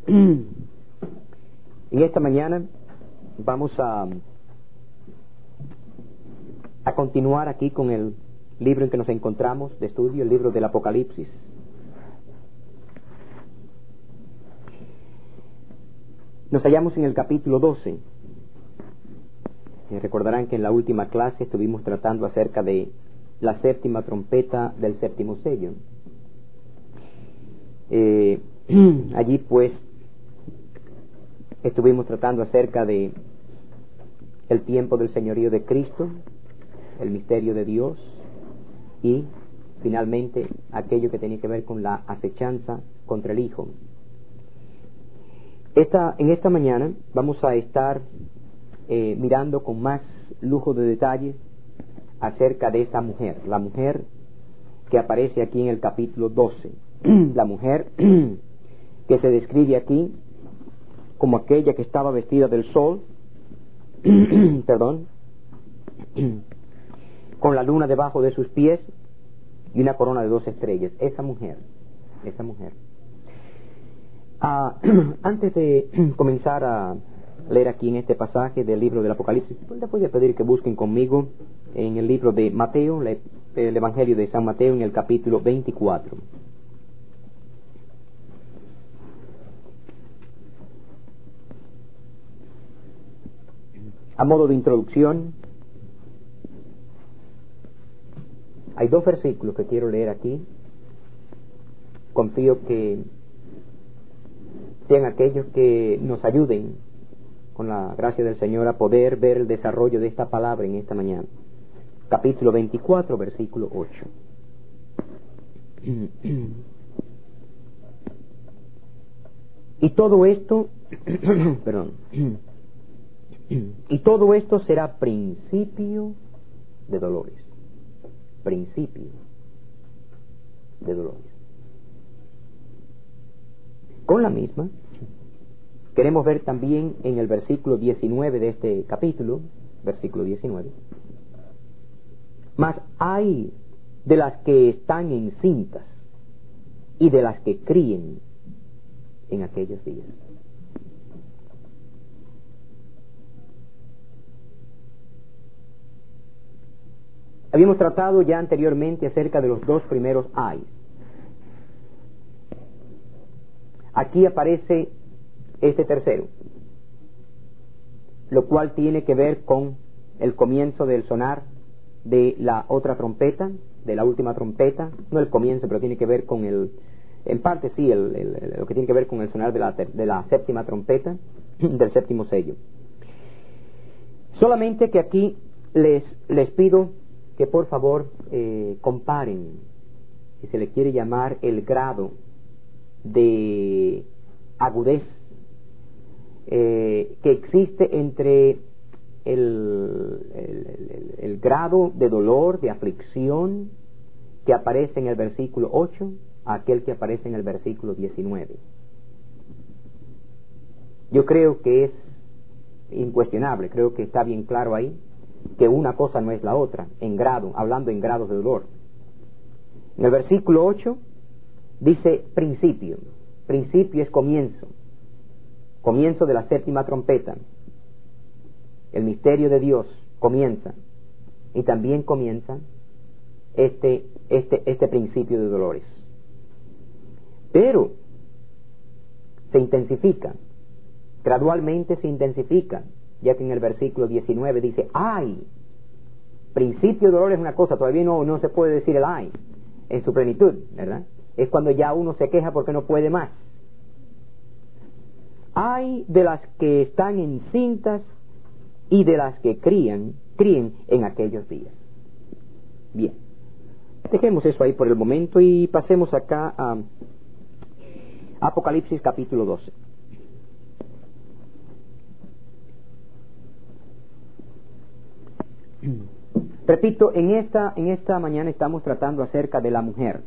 En esta mañana vamos a continuar aquí con el libro en que nos encontramos de estudio, el libro del Apocalipsis. Nos hallamos en el capítulo 12. Recordarán que en la última clase estuvimos tratando acerca de la séptima trompeta del séptimo sello. Allí pues estuvimos tratando acerca de el tiempo del señorío de Cristo, el misterio de Dios y finalmente aquello que tenía que ver con la acechanza contra el Hijo. En esta mañana vamos a estar mirando con más lujo de detalles acerca de esta mujer, la mujer que aparece aquí en el capítulo 12, la mujer que se describe aquí como aquella que estaba vestida del sol, perdón, con la luna debajo de sus pies y una corona de 12 estrellas. Esa mujer. Antes de comenzar a leer aquí en este pasaje del libro del Apocalipsis, les voy a pedir que busquen conmigo en el libro de Mateo, el Evangelio de San Mateo, en el capítulo 24. A modo de introducción, hay dos versículos que quiero leer aquí. Confío que sean aquellos que nos ayuden con la gracia del Señor a poder ver el desarrollo de esta palabra en esta mañana. Capítulo 24, versículo 8. Y todo esto, perdón, y todo esto será principio de dolores. Principio de dolores. Con la misma, queremos ver también en el versículo 19 de este capítulo, versículo 19, mas hay de las que están encintas y de las que críen en aquellos días. Habíamos tratado ya anteriormente acerca de los dos primeros ayes. Aquí aparece este tercero, lo cual tiene que ver con el comienzo del sonar de la otra trompeta, de la última trompeta, no el comienzo, pero tiene que ver con en parte sí, lo que tiene que ver con el sonar de la séptima trompeta, del séptimo sello. Solamente que aquí les pido que por favor comparen, si se le quiere llamar, el grado de agudez que existe entre el grado de dolor, de aflicción que aparece en el versículo 8 a aquel que aparece en el versículo 19. Yo creo que es incuestionable, creo que está bien claro ahí que una cosa no es la otra, en grado, hablando en grados de dolor. En el versículo 8 dice principio. Principio es comienzo de la séptima trompeta. El misterio de Dios comienza, y también comienza este principio de dolores. Pero se intensifica, gradualmente se intensifica, ya que en el versículo 19 dice, ay, principio de dolores es una cosa, todavía no se puede decir el ay en su plenitud, ¿verdad? Es cuando ya uno se queja porque no puede más. Hay de las que están encintas y de las que críen en aquellos días. Bien, dejemos eso ahí por el momento y pasemos acá a Apocalipsis capítulo 12. Repito, en esta mañana estamos tratando acerca de la mujer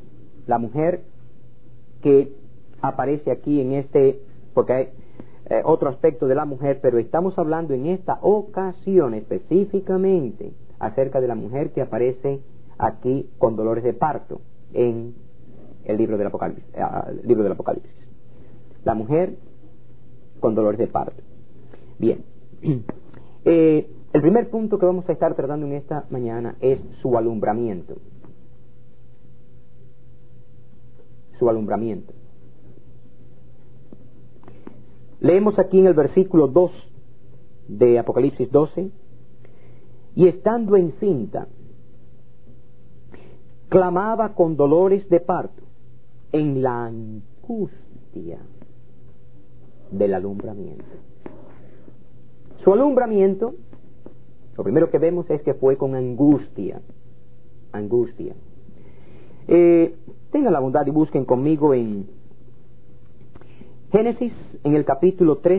que aparece aquí en porque hay otro aspecto de la mujer, pero estamos hablando en esta ocasión específicamente acerca de la mujer que aparece aquí con dolores de parto en el libro del Apocalipsis. La mujer con dolores de parto. Bien. El primer punto que vamos a estar tratando en esta mañana es su alumbramiento. Su alumbramiento. Leemos aquí en el versículo 2 de Apocalipsis 12: y estando encinta, clamaba con dolores de parto en la angustia del alumbramiento. Su alumbramiento, lo primero que vemos es que fue con angustia. Angustia. Tengan la bondad y busquen conmigo en Génesis, en el capítulo 3.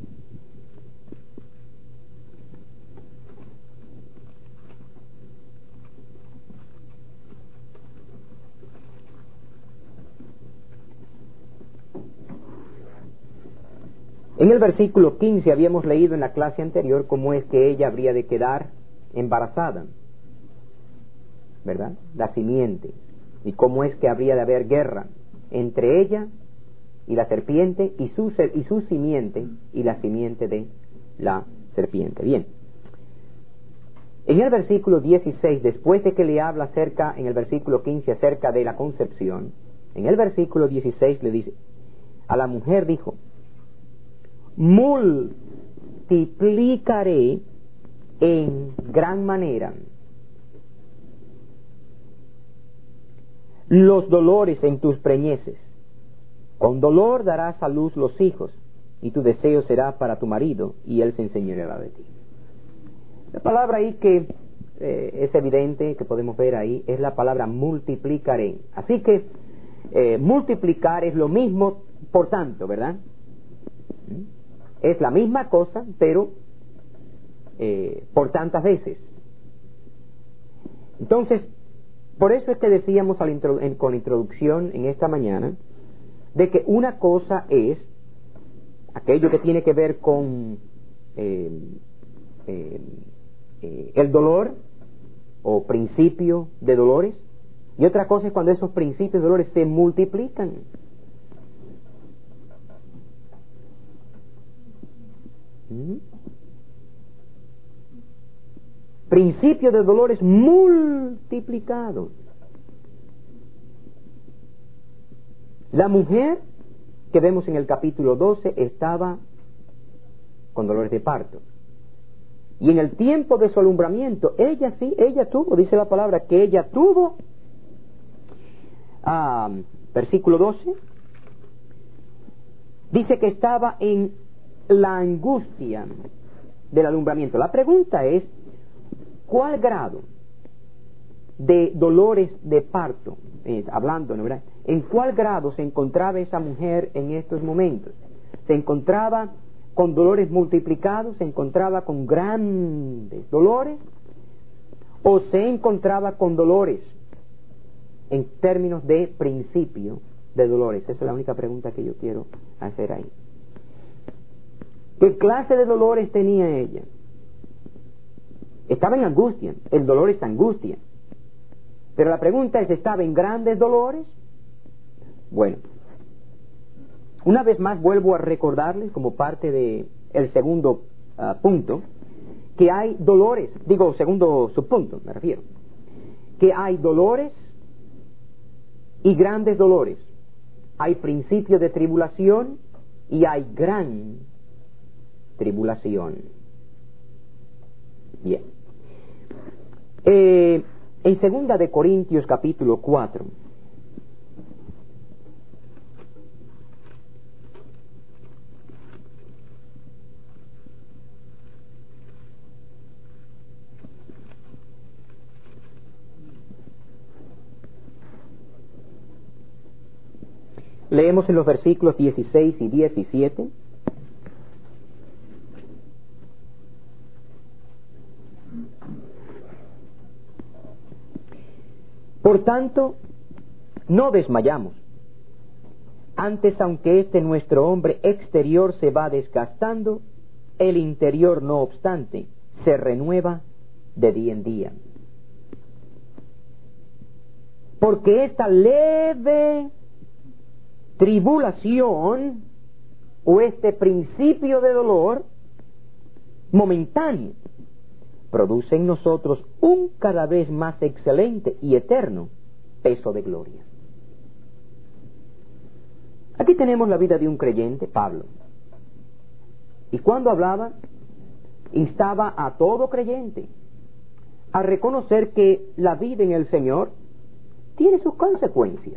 En el versículo 15 habíamos leído en la clase anterior cómo es que ella habría de quedar embarazada, ¿verdad? La simiente. Y cómo es que habría de haber guerra entre ella y la serpiente y su simiente y la simiente de la serpiente. Bien. En el versículo 16, después de que le habla acerca, en el versículo 15, acerca de la concepción, en el versículo 16 le dice, a la mujer dijo, multiplicaré en gran manera los dolores en tus preñeces. Con dolor darás a luz los hijos, y tu deseo será para tu marido, y él se enseñoreará de ti. La palabra ahí que es evidente, que podemos ver ahí, es la palabra multiplicaré. Así que multiplicar es lo mismo, por tanto, ¿verdad? Es la misma cosa, pero por tantas veces. Entonces, por eso es que decíamos con introducción en esta mañana, de que una cosa es aquello que tiene que ver con el dolor o principio de dolores, y otra cosa es cuando esos principios de dolores se multiplican. Principio de dolores multiplicados. La mujer que vemos en el capítulo 12 estaba con dolores de parto. Y en el tiempo de su alumbramiento, ella tuvo, dice la palabra, que ella tuvo, versículo 12, dice que estaba en la angustia del alumbramiento. La pregunta es, ¿cuál grado de dolores de parto, hablando, ¿no, verdad? ¿En cuál grado se encontraba esa mujer en estos momentos? ¿Se encontraba con dolores multiplicados? ¿Se encontraba con grandes dolores? ¿O se encontraba con dolores en términos de principio de dolores? Esa es la única pregunta que yo quiero hacer ahí. ¿Qué clase de dolores tenía ella? Estaba en angustia. El dolor es angustia. Pero la pregunta es, ¿estaba en grandes dolores? Bueno, una vez más vuelvo a recordarles, como parte de el segundo punto, que hay dolores, segundo subpunto me refiero, que hay dolores y grandes dolores. Hay principio de tribulación y hay gran tribulación. Bien. En 2 de Corintios capítulo 4, leemos en los versículos 16 y 17. Por tanto, no desmayamos. Antes, aunque nuestro hombre exterior se va desgastando, el interior, no obstante, se renueva de día en día. Porque esta leve tribulación o este principio de dolor momentáneo produce en nosotros un cada vez más excelente y eterno peso de gloria. Aquí tenemos la vida de un creyente, Pablo. Y cuando hablaba, instaba a todo creyente a reconocer que la vida en el Señor tiene sus consecuencias.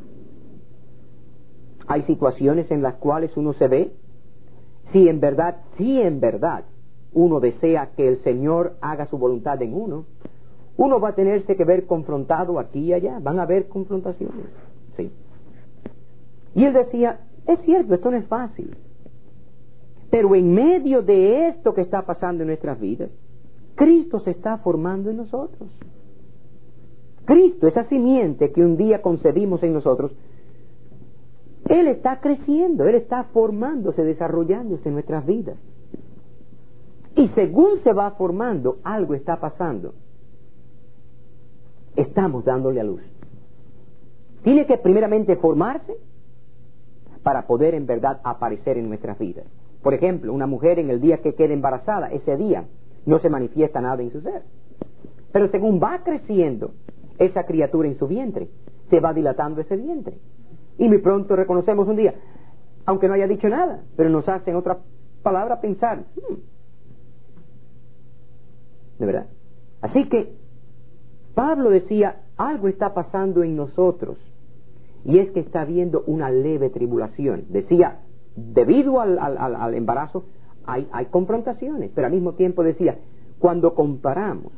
Hay situaciones en las cuales uno se ve, si en verdad uno desea que el Señor haga su voluntad en uno, uno va a tenerse que ver confrontado aquí y allá, van a haber confrontaciones, sí. Y él decía, es cierto, esto no es fácil, pero en medio de esto que está pasando en nuestras vidas, Cristo se está formando en nosotros. Cristo, esa simiente que un día concebimos en nosotros, Él está creciendo, Él está formándose, desarrollándose en nuestras vidas. Y según se va formando, algo está pasando. Estamos dándole a luz. Tiene que primeramente formarse para poder en verdad aparecer en nuestras vidas. Por ejemplo, una mujer en el día que queda embarazada, ese día no se manifiesta nada en su ser. Pero según va creciendo esa criatura en su vientre, se va dilatando ese vientre. Y muy pronto reconocemos un día, aunque no haya dicho nada, pero nos hace en otra palabra pensar. ¿De verdad? Así que Pablo decía, algo está pasando en nosotros, y es que está habiendo una leve tribulación. Decía, debido al embarazo hay confrontaciones, pero al mismo tiempo decía, cuando comparamos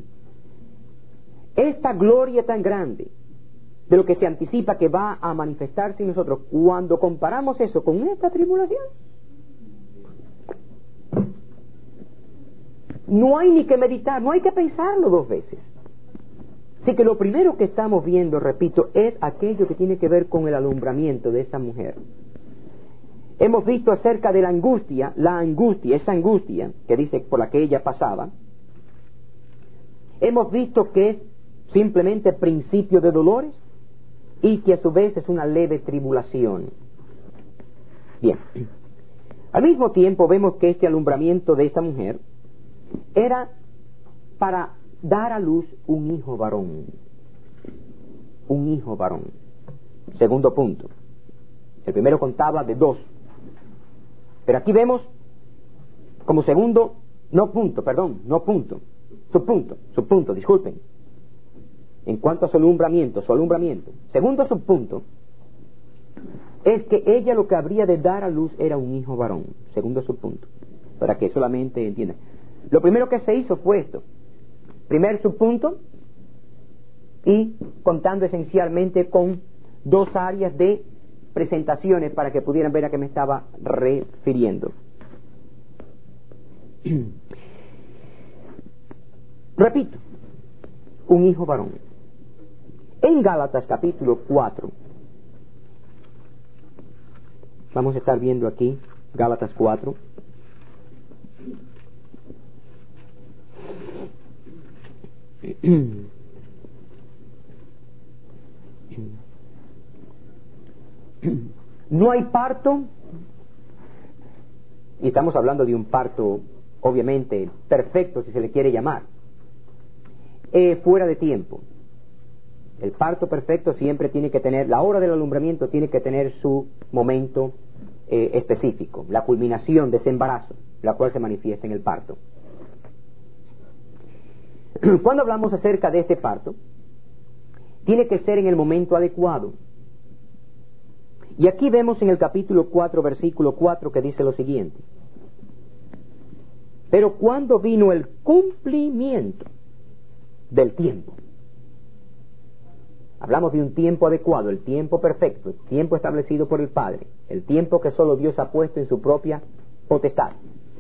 esta gloria tan grande de lo que se anticipa que va a manifestarse en nosotros, cuando comparamos eso con esta tribulación, no hay ni que meditar, no hay que pensarlo dos veces. Así que lo primero que estamos viendo, repito, es aquello que tiene que ver con el alumbramiento de esa mujer. Hemos visto acerca de la angustia, esa angustia que dice por la que ella pasaba. Hemos visto que es simplemente principio de dolores y que a su vez es una leve tribulación. Bien, al mismo tiempo vemos que este alumbramiento de esta mujer era para dar a luz un hijo varón. Un hijo varón. Segundo punto. El primero contaba de 2. Pero aquí vemos como segundo, subpunto, disculpen. En cuanto a su alumbramiento. Segundo subpunto es que ella lo que habría de dar a luz era un hijo varón. Segundo subpunto. Para que solamente entiendan. Lo primero que se hizo fue esto. Primer subpunto, y contando esencialmente con 2 áreas de presentaciones para que pudieran ver a qué me estaba refiriendo. Repito, un hijo varón. En Gálatas capítulo 4, vamos a estar viendo aquí Gálatas 4. No hay parto, y estamos hablando de un parto obviamente perfecto, si se le quiere llamar, fuera de tiempo. El parto perfecto siempre tiene que tener, la hora del alumbramiento tiene que tener su momento específico, la culminación de ese embarazo, la cual se manifiesta en el parto. Cuando hablamos acerca de este parto, tiene que ser en el momento adecuado. Y aquí vemos en el capítulo 4, versículo 4, que dice lo siguiente: pero cuando vino el cumplimiento del tiempo, hablamos de un tiempo adecuado, el tiempo perfecto, el tiempo establecido por el Padre, el tiempo que solo Dios ha puesto en su propia potestad.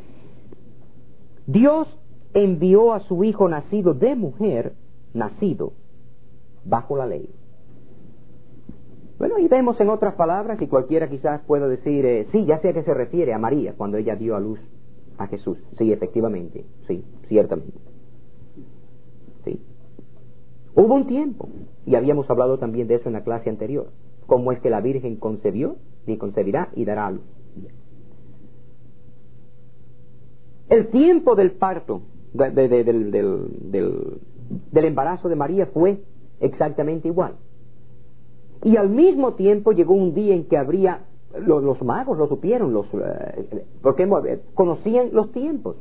Dios envió a su hijo nacido de mujer, nacido bajo la ley. Bueno, y vemos en otras palabras, y cualquiera quizás pueda decir, sí, ya sé a qué se refiere, a María, cuando ella dio a luz a Jesús. Sí, efectivamente, sí, ciertamente. Sí. Hubo un tiempo, y habíamos hablado también de eso en la clase anterior, cómo es que la Virgen concebió, y concebirá, y dará a luz. El tiempo del parto, del embarazo de María fue exactamente igual. Y al mismo tiempo llegó un día en que habría, los magos lo supieron, porque conocían los tiempos.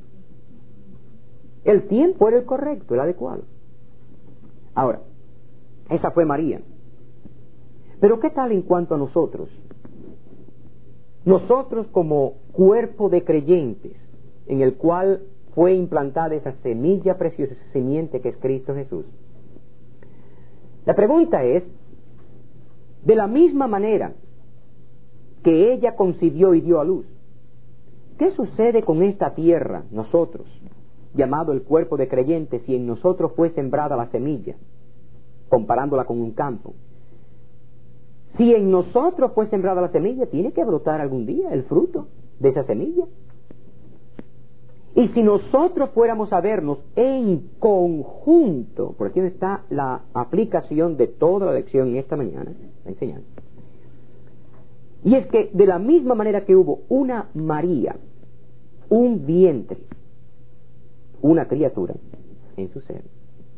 El tiempo era el correcto, el adecuado. Ahora, esa fue María. Pero ¿qué tal en cuanto a nosotros? Nosotros como cuerpo de creyentes, en el cual fue implantada esa semilla preciosa, esa simiente que es Cristo Jesús. La pregunta es, de la misma manera que ella concibió y dio a luz, ¿qué sucede con esta tierra, nosotros, llamado el cuerpo de creyentes, si en nosotros fue sembrada la semilla, comparándola con un campo? Si en nosotros fue sembrada la semilla, tiene que brotar algún día el fruto de esa semilla. Y si nosotros fuéramos a vernos en conjunto, por aquí está la aplicación de toda la lección en esta mañana, la enseñanza. Y es que de la misma manera que hubo una María, un vientre, una criatura en su ser,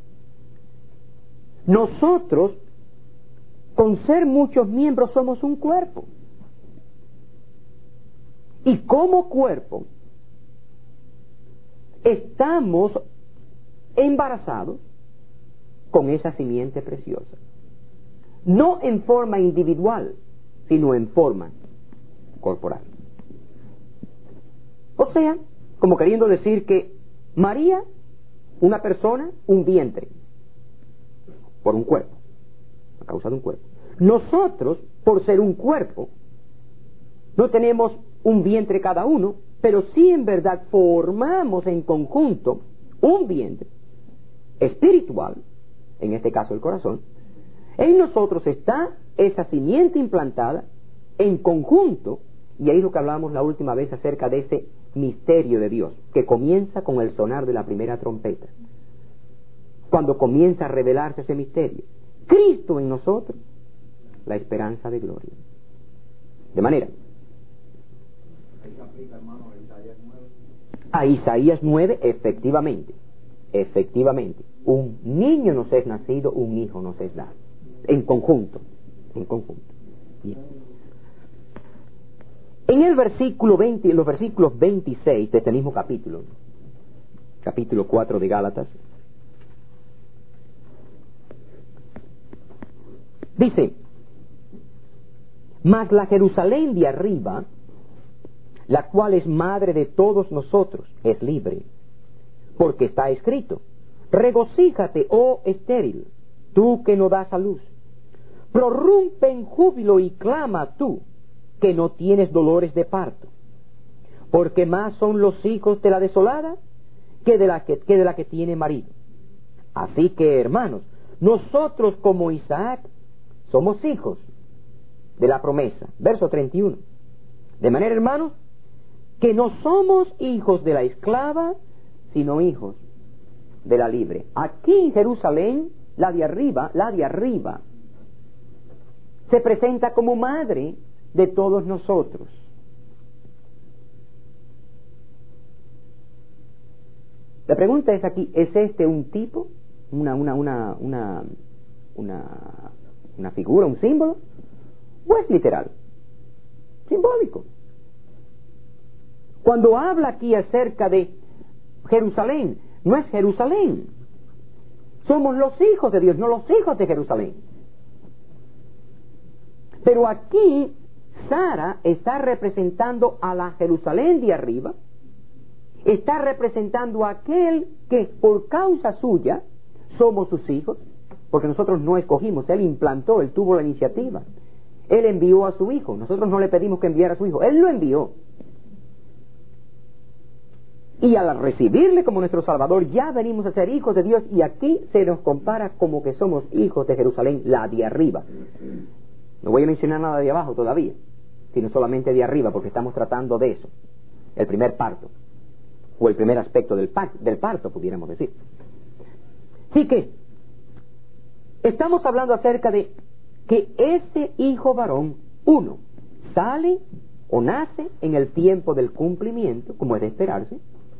nosotros, con ser muchos miembros, somos un cuerpo. Y como cuerpo, estamos embarazados con esa simiente preciosa. No en forma individual, sino en forma corporal. O sea, como queriendo decir que María, una persona, un vientre, por un cuerpo, a causa de un cuerpo. Nosotros, por ser un cuerpo, no tenemos un vientre cada uno, pero sí en verdad formamos en conjunto un vientre espiritual, en este caso el corazón. En nosotros está esa simiente implantada en conjunto, y ahí es lo que hablamos la última vez acerca de ese misterio de Dios, que comienza con el sonar de la primera trompeta. Cuando comienza a revelarse ese misterio, Cristo en nosotros, la esperanza de gloria. De manera, a Isaías 9, efectivamente, un niño nos es nacido, un hijo nos es dado, en conjunto. Bien. En el versículo 20, los versículos 26 de este mismo capítulo 4 de Gálatas, dice: mas la Jerusalén de arriba, la cual es madre de todos nosotros, es libre, porque está escrito: regocíjate, oh estéril, tú que no das a luz, prorrumpe en júbilo y clama tú, que no tienes dolores de parto, porque más son los hijos de la desolada que de la que tiene marido. Así que, hermanos, nosotros como Isaac somos hijos de la promesa. Verso 31. De manera, hermanos, que no somos hijos de la esclava, sino hijos de la libre. Aquí en Jerusalén, la de arriba, se presenta como madre de todos nosotros. La pregunta es aquí: ¿es este un tipo, una figura, un símbolo? ¿O es literal? Simbólico. Cuando habla aquí acerca de Jerusalén, no es Jerusalén. Somos los hijos de Dios, no los hijos de Jerusalén. Pero aquí Sara está representando a la Jerusalén de arriba, está representando a aquel que por causa suya somos sus hijos, porque nosotros no escogimos, él implantó, él tuvo la iniciativa, él envió a su hijo, nosotros no le pedimos que enviara a su hijo, él lo envió. Y al recibirle como nuestro Salvador, ya venimos a ser hijos de Dios, y aquí se nos compara como que somos hijos de Jerusalén, la de arriba. No voy a mencionar nada de abajo todavía, sino solamente de arriba, porque estamos tratando de eso, el primer parto, o el primer aspecto del parto, pudiéramos decir. Así que, estamos hablando acerca de que ese hijo varón, sale o nace en el tiempo del cumplimiento, como es de esperarse,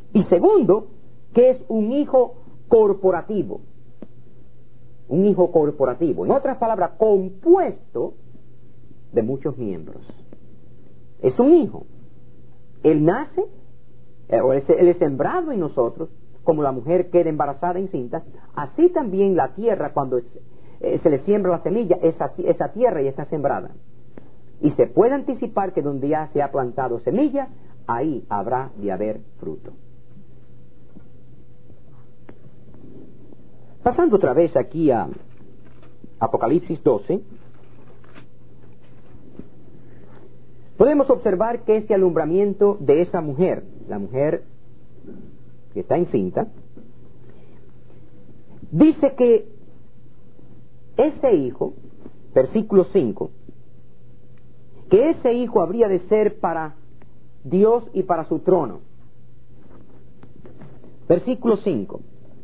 Y segundo, que es un hijo corporativo. Un hijo corporativo. En otras palabras, compuesto de muchos miembros. Es un hijo. Él nace, o él es sembrado en nosotros, como la mujer queda embarazada encinta. Así también la tierra, cuando se le siembra la semilla, esa tierra ya está sembrada. Y se puede anticipar que donde ya se ha plantado semilla, ahí habrá de haber fruto. Pasando otra vez aquí a Apocalipsis 12, podemos observar que este alumbramiento de esa mujer, la mujer que está encinta, dice que ese hijo, versículo 5, que ese hijo habría de ser para Dios y para su trono. Versículo 5.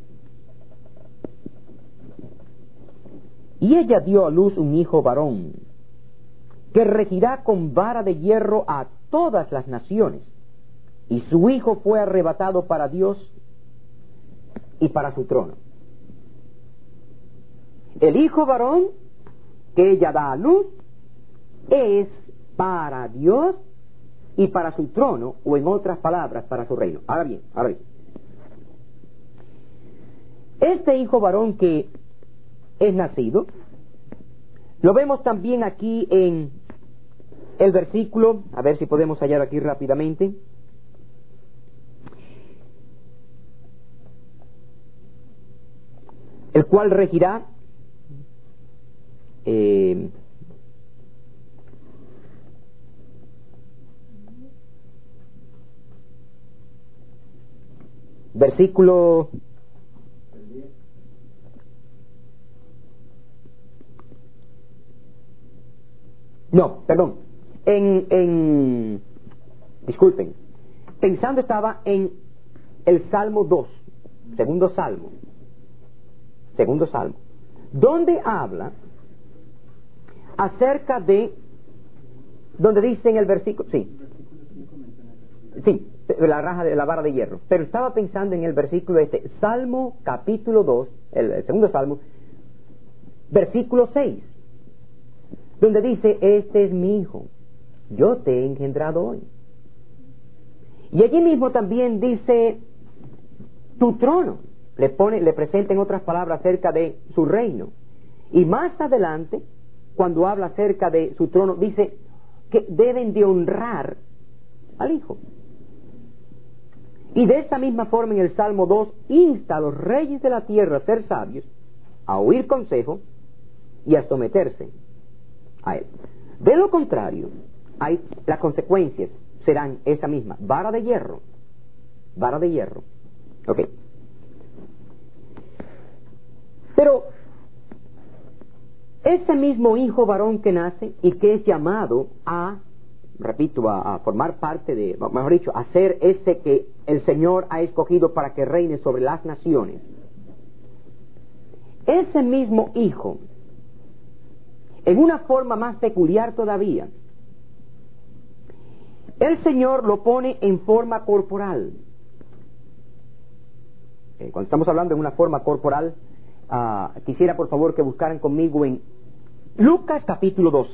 Y ella dio a luz un hijo varón, que regirá con vara de hierro a todas las naciones, y su hijo fue arrebatado para Dios y para su trono. El hijo varón que ella da a luz es para Dios y para su trono, o en otras palabras, para su reino. Ahora bien, este hijo varón que es nacido, lo vemos también aquí en el versículo, a ver si podemos hallar aquí rápidamente. El cual regirá versículo disculpen, pensando estaba en el Salmo 2, segundo salmo, donde habla acerca de, donde dice en el versículo, la vara de hierro, pero estaba pensando en el versículo Salmo capítulo 2, el segundo salmo, versículo 6, donde dice: este es mi hijo, yo te he engendrado hoy. Y allí mismo también dice tu trono, le presenta en otras palabras acerca de su reino. Y más adelante, cuando habla acerca de su trono, dice que deben de honrar al hijo. Y de esa misma forma en el Salmo 2 insta a los reyes de la tierra a ser sabios, a oír consejo y a someterse a él. De lo contrario, las consecuencias serán esa misma, vara de hierro. Ok. Pero ese mismo hijo varón que nace y que es llamado a formar parte de, mejor dicho, a ser ese que el Señor ha escogido para que reine sobre las naciones, ese mismo hijo, en una forma más peculiar todavía, el Señor lo pone en forma corporal. Cuando estamos hablando en una forma corporal, quisiera por favor que buscaran conmigo en Lucas capítulo 12.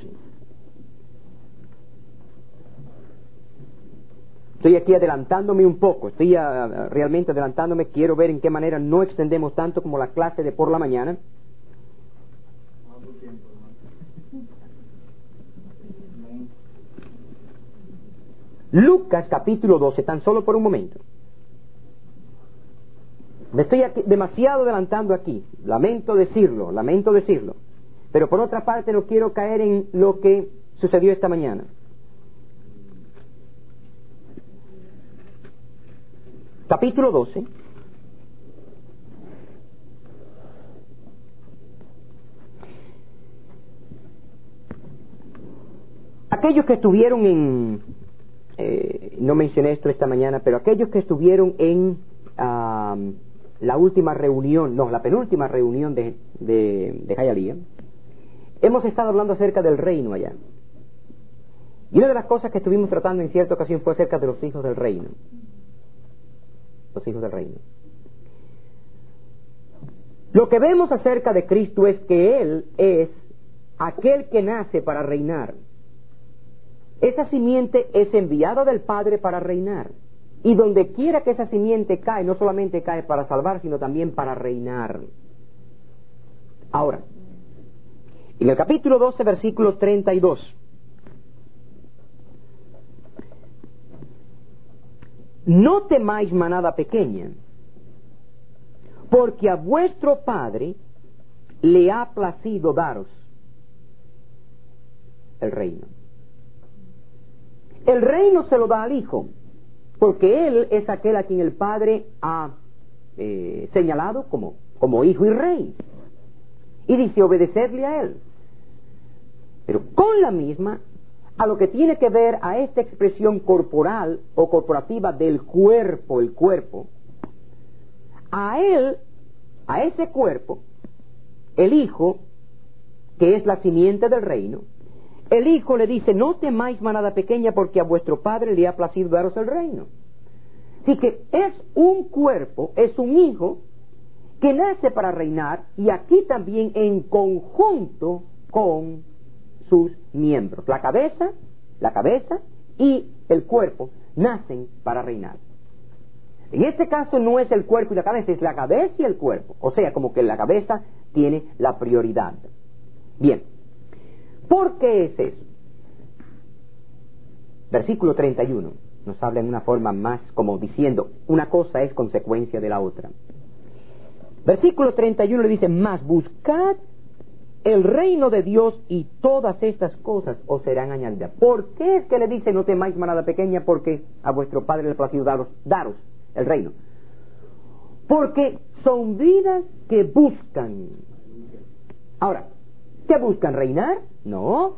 Estoy aquí adelantándome un poco, realmente adelantándome. Quiero ver en qué manera no extendemos tanto como la clase de por la mañana. Lucas capítulo 12, tan solo por un momento. Me estoy demasiado adelantando aquí, lamento decirlo, pero por otra parte no quiero caer en lo que sucedió esta mañana. Capítulo 12. Aquellos que estuvieron no mencioné esto esta mañana, pero aquellos que estuvieron en la última reunión, la penúltima reunión de Hialeah, hemos estado hablando acerca del reino allá. Y una de las cosas que estuvimos tratando en cierta ocasión fue acerca de los hijos del reino. los hijos del reino. Lo que vemos acerca de Cristo es que Él es aquel que nace para reinar. Esa simiente es enviada del Padre para reinar. Y donde quiera que esa simiente cae, no solamente cae para salvar, sino también para reinar. Ahora, en el capítulo 12, versículo 32, no temáis manada pequeña, porque a vuestro Padre le ha placido daros el reino. El reino se lo da al Hijo, porque Él es aquel a quien el Padre ha señalado como Hijo y Rey. Y dice obedecerle a Él. Pero con la misma, a lo que tiene que ver a esta expresión corporal o corporativa del cuerpo, el cuerpo, a Él, a ese cuerpo, el Hijo, que es la simiente del reino, el Hijo le dice, no temáis manada pequeña, porque a vuestro Padre le ha placido daros el reino. Así que es un cuerpo, es un Hijo que nace para reinar, y aquí también en conjunto con sus miembros. La cabeza y el cuerpo nacen para reinar. En este caso no es el cuerpo y la cabeza, es la cabeza y el cuerpo. O sea, como que la cabeza tiene la prioridad. Bien, ¿por qué es eso? Versículo 31 nos habla en una forma más como diciendo, una cosa es consecuencia de la otra. Versículo 31 le dice, mas buscad el reino de Dios y todas estas cosas os serán añadidas. ¿Por qué es que le dice no temáis manada pequeña? Porque a vuestro Padre le ha placido daros el reino. Porque son vidas que buscan. Ahora, ¿qué buscan? ¿Reinar? No.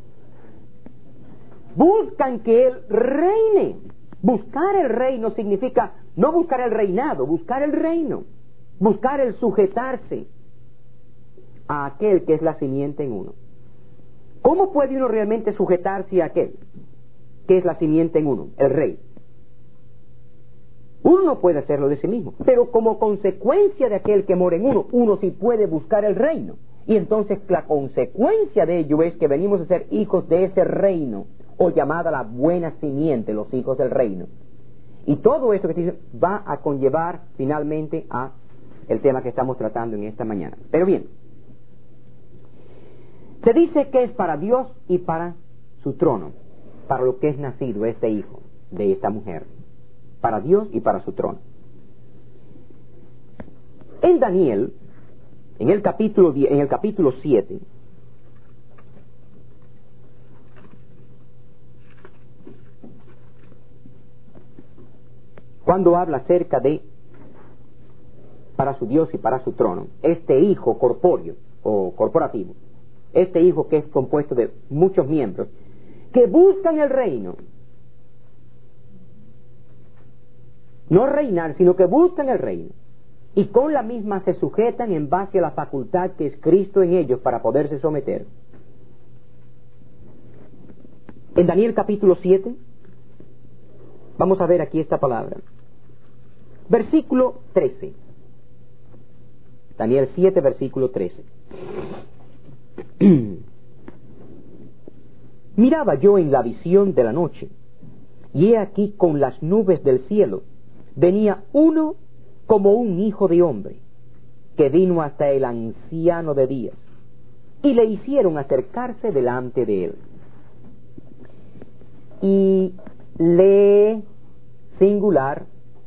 Buscan que Él reine. Buscar el reino significa no buscar el reinado, buscar el reino. Buscar el sujetarse a aquel que es la simiente en uno. ¿Cómo puede uno realmente sujetarse a aquel que es la simiente en uno? El rey. Uno no puede hacerlo de sí mismo, pero como consecuencia de aquel que mora en uno, uno sí puede buscar el reino. Y entonces la consecuencia de ello es que venimos a ser hijos de ese reino, o llamada la buena simiente, los hijos del reino. Y todo esto que se dice va a conllevar finalmente a el tema que estamos tratando en esta mañana. Pero bien, se dice que es para Dios y para su trono, para lo que es nacido este hijo de esta mujer, para Dios y para su trono. En Daniel, en el capítulo 7, cuando habla acerca de para su Dios y para su trono, este hijo corpóreo o corporativo, este hijo que es compuesto de muchos miembros, que buscan el reino, no reinar, sino que buscan el reino, y con la misma se sujetan en base a la facultad que es Cristo en ellos para poderse someter. En Daniel capítulo 7, vamos a ver aquí esta palabra. Versículo 13. Daniel 7, versículo 13. Miraba yo en la visión de la noche, y he aquí con las nubes del cielo venía uno como un hijo de hombre, que vino hasta el anciano de días, y le hicieron acercarse delante de él. Y le singular,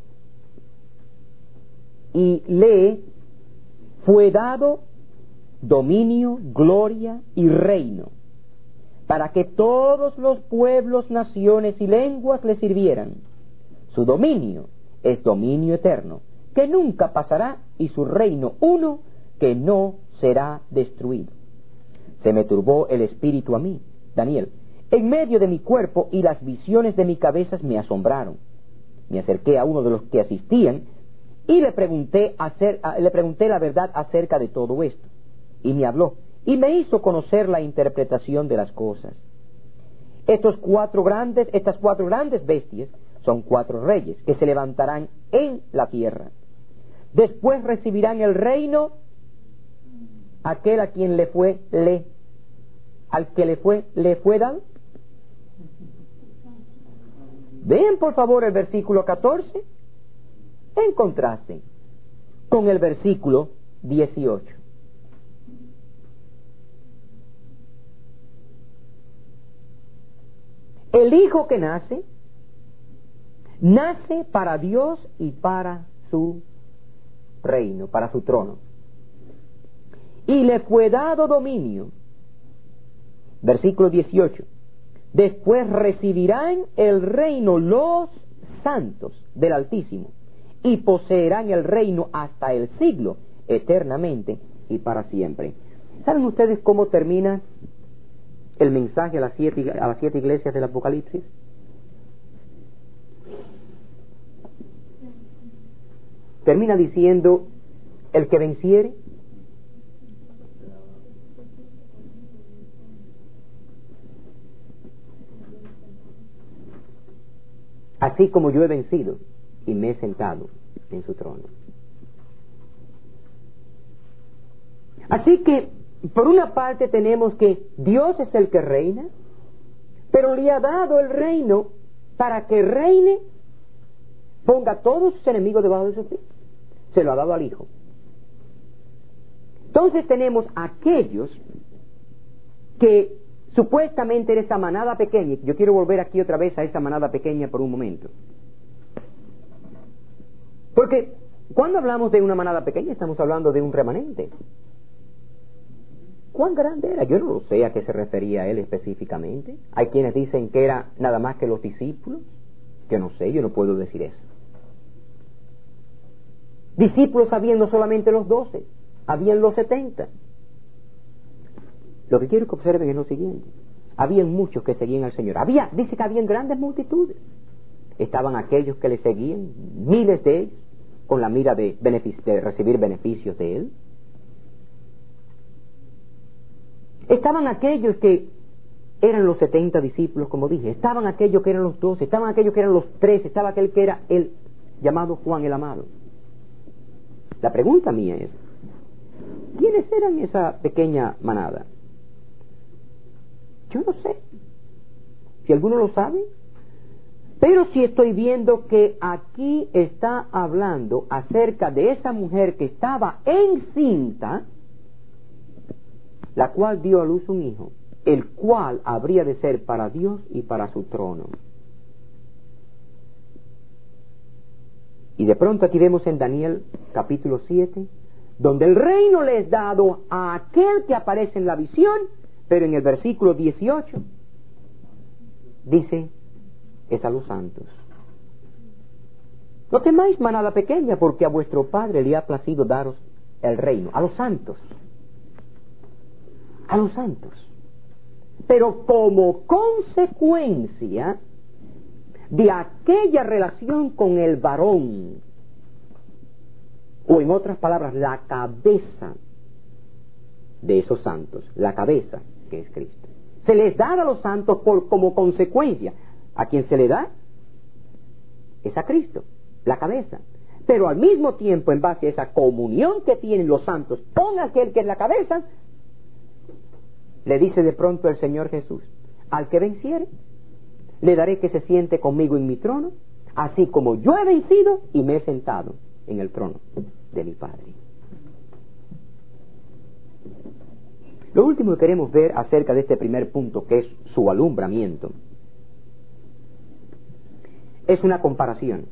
y le fue dado dominio, gloria y reino, para que todos los pueblos, naciones y lenguas le sirvieran. Su dominio es dominio eterno, que nunca pasará, y su reino uno, que no será destruido. Se me turbó el espíritu a mí, Daniel, en medio de mi cuerpo, y las visiones de mi cabeza me asombraron. Me acerqué a uno de los que asistían, y le pregunté la verdad acerca de todo esto. Y me habló, y me hizo conocer la interpretación de las cosas. Estas cuatro grandes bestias Son 4 reyes que se levantarán en la tierra. Después recibirán el reino aquel a quien le fue dado. Vean por favor el versículo 14 en contraste con el versículo 18. El hijo que nace para Dios y para su reino, para su trono. Y le fue dado dominio. Versículo 18. Después recibirán el reino los santos del Altísimo y poseerán el reino hasta el siglo, eternamente y para siempre. ¿Saben ustedes cómo termina el mensaje a las 7 iglesias del Apocalipsis? Termina diciendo: el que venciere así como yo he vencido y me he sentado en su trono. Así que, por una parte tenemos que Dios es el que reina, pero le ha dado el reino para que reine, ponga a todos sus enemigos debajo de sus pies. Se lo ha dado al Hijo. Entonces tenemos aquellos que supuestamente era esa manada pequeña. Yo quiero volver aquí otra vez a esa manada pequeña por un momento. Porque cuando hablamos de una manada pequeña estamos hablando de un remanente. ¿Cuán grande era? Yo no lo sé a qué se refería él específicamente. Hay quienes dicen que era nada más que los discípulos. Yo no sé, yo no puedo decir eso. Discípulos habían no solamente los 12, habían los 70. Lo que quiero que observen es lo siguiente: habían muchos que seguían al Señor. Dice que habían grandes multitudes. Estaban aquellos que le seguían, miles de ellos, con la mira de recibir beneficios de Él. Estaban aquellos que eran los 70 discípulos, como dije. Estaban aquellos que eran los 12, estaban aquellos que eran los 13, estaba aquel que era el llamado Juan el Amado. La pregunta mía es: ¿quiénes eran esa pequeña manada? Yo no sé. Si alguno lo sabe. Pero sí estoy viendo que aquí está hablando acerca de esa mujer que estaba encinta, la cual dio a luz un hijo, el cual habría de ser para Dios y para su trono. Y de pronto aquí vemos en Daniel capítulo 7, donde el reino le es dado a aquel que aparece en la visión, pero en el versículo 18 dice: es a los santos. No temáis, manada pequeña, porque a vuestro Padre le ha placido daros el reino. A los santos. A los santos. Pero como consecuencia de aquella relación con el varón, o en otras palabras, la cabeza de esos santos, la cabeza que es Cristo. Se les da a los santos como consecuencia. ¿A quién se le da? Es a Cristo, la cabeza. Pero al mismo tiempo, en base a esa comunión que tienen los santos con aquel que es la cabeza, le dice de pronto el Señor Jesús: al que venciere, le daré que se siente conmigo en mi trono, así como yo he vencido y me he sentado en el trono de mi Padre. Lo último que queremos ver acerca de este primer punto, que es su alumbramiento, es una comparación.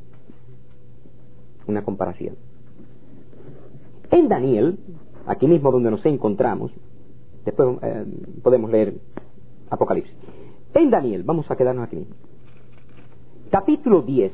Una comparación. En Daniel, aquí mismo donde nos encontramos, después podemos leer Apocalipsis. En Daniel, vamos a quedarnos aquí mismo. Capítulo 10.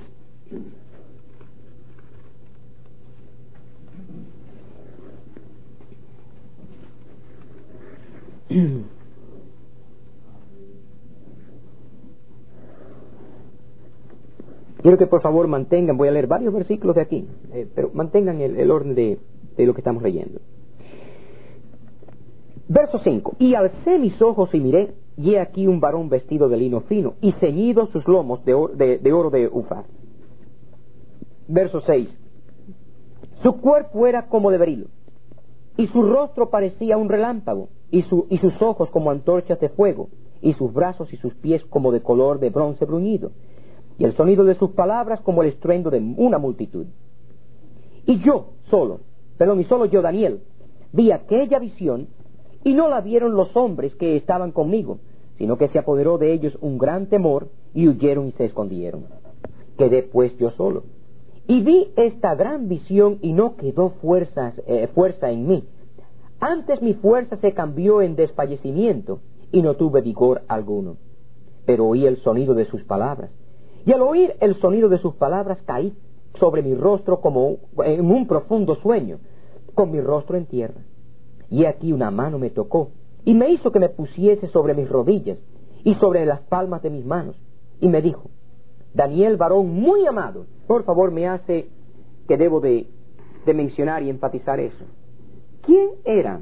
Quiero que por favor mantengan, voy a leer varios versículos de aquí, pero mantengan el orden de lo que estamos leyendo. Verso 5. Y alcé mis ojos y miré, y he aquí un varón vestido de lino fino, y ceñidos sus lomos de oro de Ufar. Verso 6. Su cuerpo era como de berilo, y su rostro parecía un relámpago, y sus ojos como antorchas de fuego, y sus brazos y sus pies como de color de bronce bruñido, y el sonido de sus palabras como el estruendo de una multitud. Y solo yo, Daniel, vi aquella visión, y no la vieron los hombres que estaban conmigo, sino que se apoderó de ellos un gran temor, y huyeron y se escondieron. Quedé pues yo solo, y vi esta gran visión, y no quedó fuerza en mí. Antes mi fuerza se cambió en desfallecimiento, y no tuve vigor alguno. Pero oí el sonido de sus palabras, y al oír el sonido de sus palabras caí sobre mi rostro como en un profundo sueño, con mi rostro en tierra. Y aquí una mano me tocó, y me hizo que me pusiese sobre mis rodillas, y sobre las palmas de mis manos, y me dijo: Daniel, varón muy amado. Por favor, me hace que debo de mencionar y enfatizar eso. ¿Quién era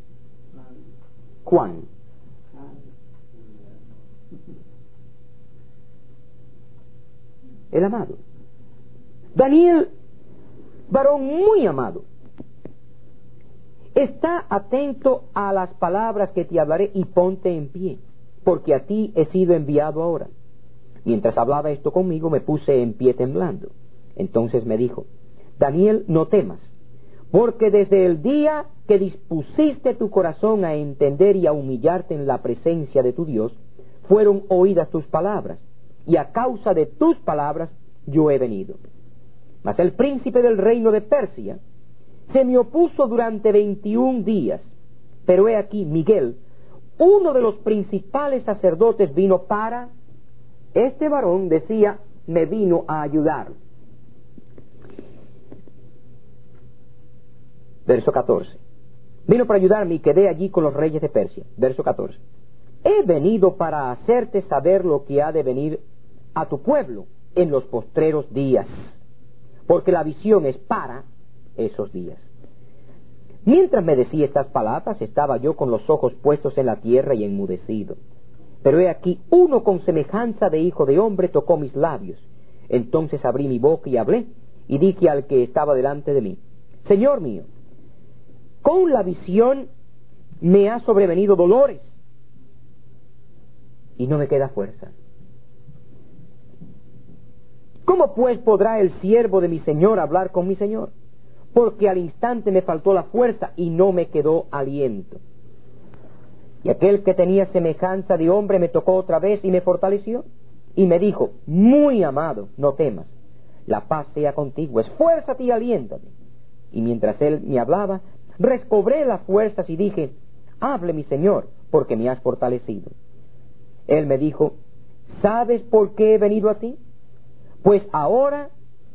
Juan? El amado. Daniel, varón muy amado, está atento a las palabras que te hablaré y ponte en pie, porque a ti he sido enviado ahora. Mientras hablaba esto conmigo, me puse en pie temblando. Entonces me dijo: Daniel, no temas, porque desde el día que dispusiste tu corazón a entender y a humillarte en la presencia de tu Dios, fueron oídas tus palabras, y a causa de tus palabras yo he venido. Mas el príncipe del reino de Persia se me opuso durante 21 días, pero he aquí Miguel, uno de los principales sacerdotes, vino para... Este varón, decía, me vino a ayudar. Verso 14. Vino para ayudarme y quedé allí con los reyes de Persia. Verso 14. He venido para hacerte saber lo que ha de venir a tu pueblo en los postreros días, porque la visión es para esos días. Mientras me decía estas palabras, estaba yo con los ojos puestos en la tierra y enmudecido. Pero he aquí, uno con semejanza de hijo de hombre tocó mis labios. Entonces abrí mi boca y hablé, y dije al que estaba delante de mí: Señor mío, con la visión me ha sobrevenido dolores, y no me queda fuerza. ¿Cómo pues podrá el siervo de mi Señor hablar con mi Señor? Porque al instante me faltó la fuerza y no me quedó aliento. Y aquel que tenía semejanza de hombre me tocó otra vez y me fortaleció, y me dijo: Muy amado, no temas, la paz sea contigo, esfuérzate y aliéntate. Y mientras él me hablaba, recobré las fuerzas y dije: Hable mi Señor, porque me has fortalecido. Él me dijo: ¿Sabes por qué he venido a ti? Pues ahora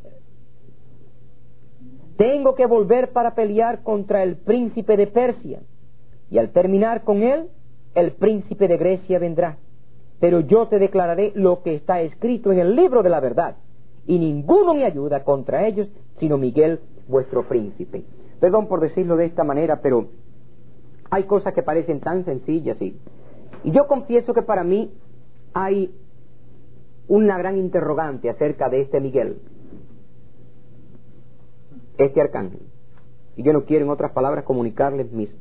tengo que volver para pelear contra el príncipe de Persia, y al terminar con él, el príncipe de Grecia vendrá. Pero yo te declararé lo que está escrito en el libro de la verdad, y ninguno me ayuda contra ellos, sino Miguel, vuestro príncipe. Perdón por decirlo de esta manera, pero hay cosas que parecen tan sencillas, y yo confieso que para mí hay una gran interrogante acerca de este Miguel, este arcángel. Y yo no quiero, en otras palabras, comunicarles mis...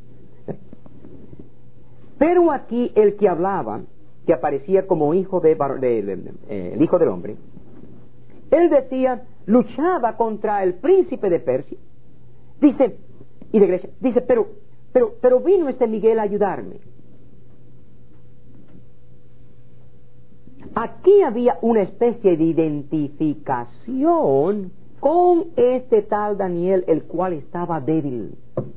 Pero aquí el que hablaba, que aparecía como hijo el hijo del hombre, él decía, luchaba contra el príncipe de Persia, dice, y de Grecia, dice, pero vino este Miguel a ayudarme. Aquí había una especie de identificación con este tal Daniel, el cual estaba débil.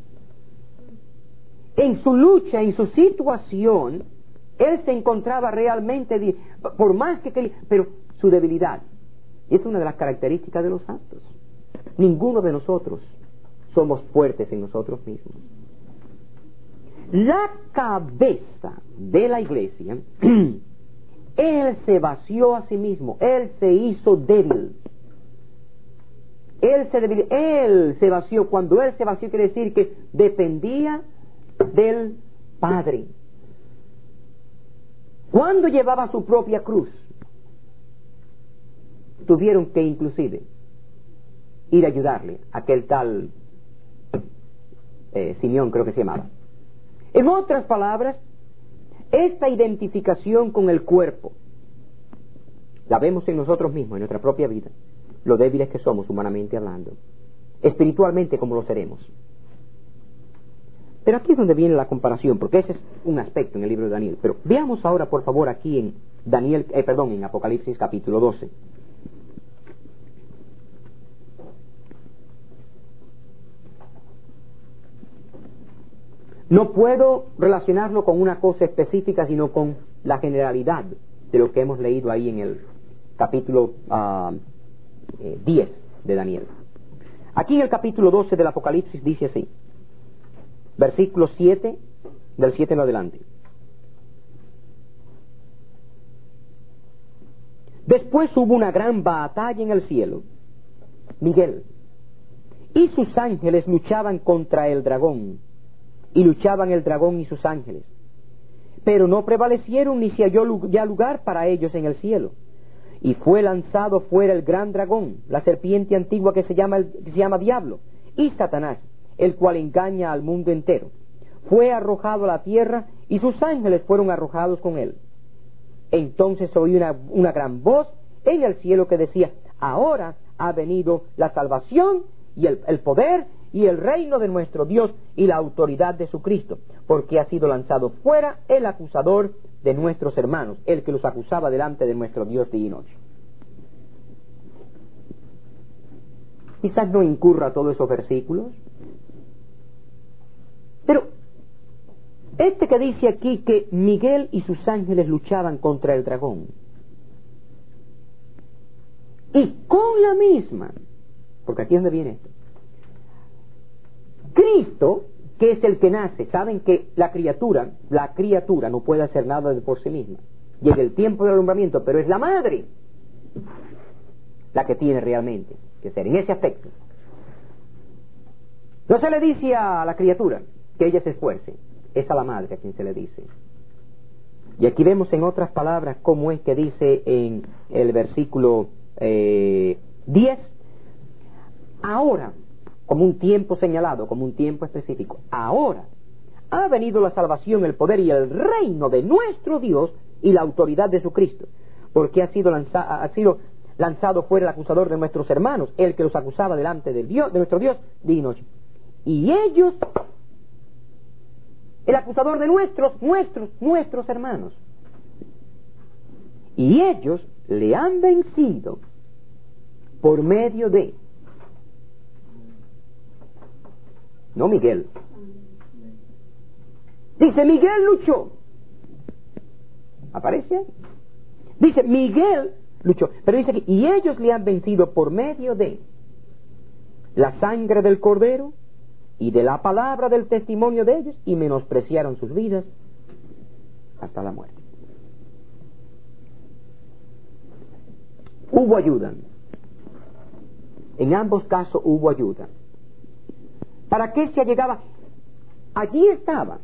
En su lucha, en su situación, él se encontraba realmente, por más que quería, pero su debilidad. Es una de las características de los santos. Ninguno de nosotros somos fuertes en nosotros mismos. La cabeza de la iglesia, él se vació a sí mismo, él se hizo débil. Él se vació. Cuando él se vació, quiere decir que dependía del Padre. cuando llevaba su propia cruz, tuvieron que inclusive ir a ayudarle a aquel tal Simeón, creo que se llamaba. En otras palabras, esta identificación con el cuerpo la vemos en nosotros mismos, en nuestra propia vida, lo débiles que somos humanamente hablando, espiritualmente como lo seremos. Pero aquí es donde viene la comparación, porque ese es un aspecto en el libro de Daniel. Pero veamos ahora, por favor, aquí en en Apocalipsis capítulo 12. No puedo relacionarlo con una cosa específica, sino con la generalidad de lo que hemos leído ahí en el capítulo 10 de Daniel. Aquí en el capítulo 12 del Apocalipsis dice así, versículo 7, del 7 en adelante. Después hubo una gran batalla en el cielo. Miguel y sus ángeles luchaban contra el dragón, y luchaban el dragón y sus ángeles, pero no prevalecieron, ni se halló ya lugar para ellos en el cielo. Y fue lanzado fuera el gran dragón, la serpiente antigua que se llama Diablo y Satanás, el cual engaña al mundo entero. Fue arrojado a la tierra, y sus ángeles fueron arrojados con él. Entonces oí una gran voz en el cielo que decía: ahora ha venido la salvación y el poder y el reino de nuestro Dios y la autoridad de su Cristo, porque ha sido lanzado fuera el acusador de nuestros hermanos, el que los acusaba delante de nuestro Dios día y noche. Quizás no incurra todos esos versículos, pero este que dice aquí que Miguel y sus ángeles luchaban contra el dragón, y con la misma, porque aquí es donde viene esto, Cristo, que es el que nace. Saben que la criatura no puede hacer nada de por sí misma. Llega el tiempo del alumbramiento, pero es la madre la que tiene realmente que ser en ese aspecto. No se le dice a la criatura que ella se esfuerce, es a la madre a quien se le dice. Y aquí vemos en otras palabras cómo es que dice en el versículo 10, ahora, como un tiempo señalado, como un tiempo específico, ahora ha venido la salvación, el poder y el reino de nuestro Dios y la autoridad de su Cristo, porque ha sido lanzado fuera el acusador de nuestros hermanos, el que los acusaba delante de nuestro Dios día y noche. Y ellos, el acusador de nuestros hermanos, y ellos le han vencido por medio de, no Miguel. Dice, Miguel luchó. ¿Aparece ahí? Dice, Miguel luchó. Pero dice aquí, y ellos le han vencido por medio de la sangre del Cordero y de la palabra del testimonio de ellos, y menospreciaron sus vidas hasta la muerte. Hubo ayuda. En ambos casos hubo ayuda. ¿Para qué se allegaba? Allí estaba,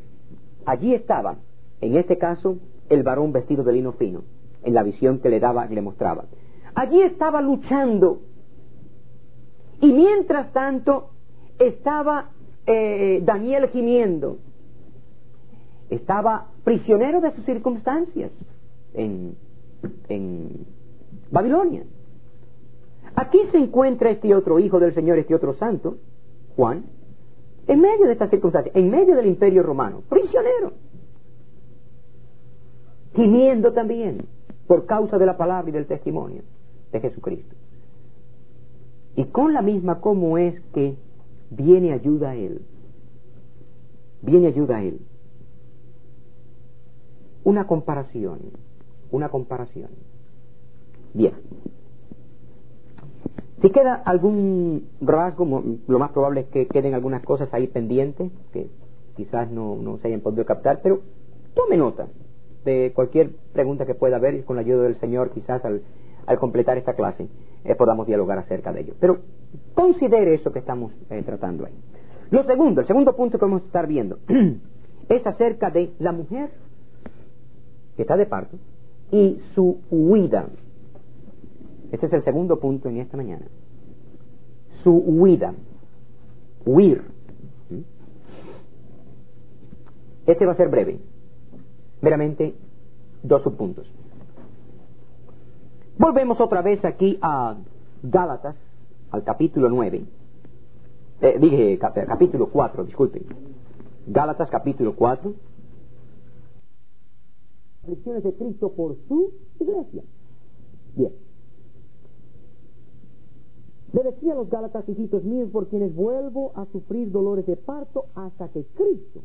en este caso, el varón vestido de lino fino, en la visión que le mostraba. Allí estaba luchando, y mientras tanto estaba Daniel gimiendo, estaba prisionero de sus circunstancias en Babilonia. Aquí se encuentra este otro hijo del Señor, este otro santo, Juan, en medio de estas circunstancias, en medio del imperio romano, prisionero, gimiendo también por causa de la palabra y del testimonio de Jesucristo. Y con la misma, ¿cómo es que viene ayuda a él? Viene ayuda a él. Una comparación. Bien. Si queda algún rasgo, lo más probable es que queden algunas cosas ahí pendientes que quizás no se hayan podido captar, pero tome nota de cualquier pregunta que pueda haber, y con la ayuda del Señor quizás al completar esta clase podamos dialogar acerca de ello. Pero considere eso que estamos tratando ahí. El segundo punto que vamos a estar viendo es acerca de la mujer que está de parto, y su huida. Ese es el segundo punto en esta mañana. Su huida. Huir. Este va a ser breve. Meramente 2 subpuntos. Volvemos otra vez aquí a Gálatas, al capítulo 9. Capítulo 4, disculpen. Gálatas capítulo 4. Aflicciones de Cristo por su iglesia. Bien. Le decía a los Gálatas, hijitos míos, por quienes vuelvo a sufrir dolores de parto hasta que Cristo.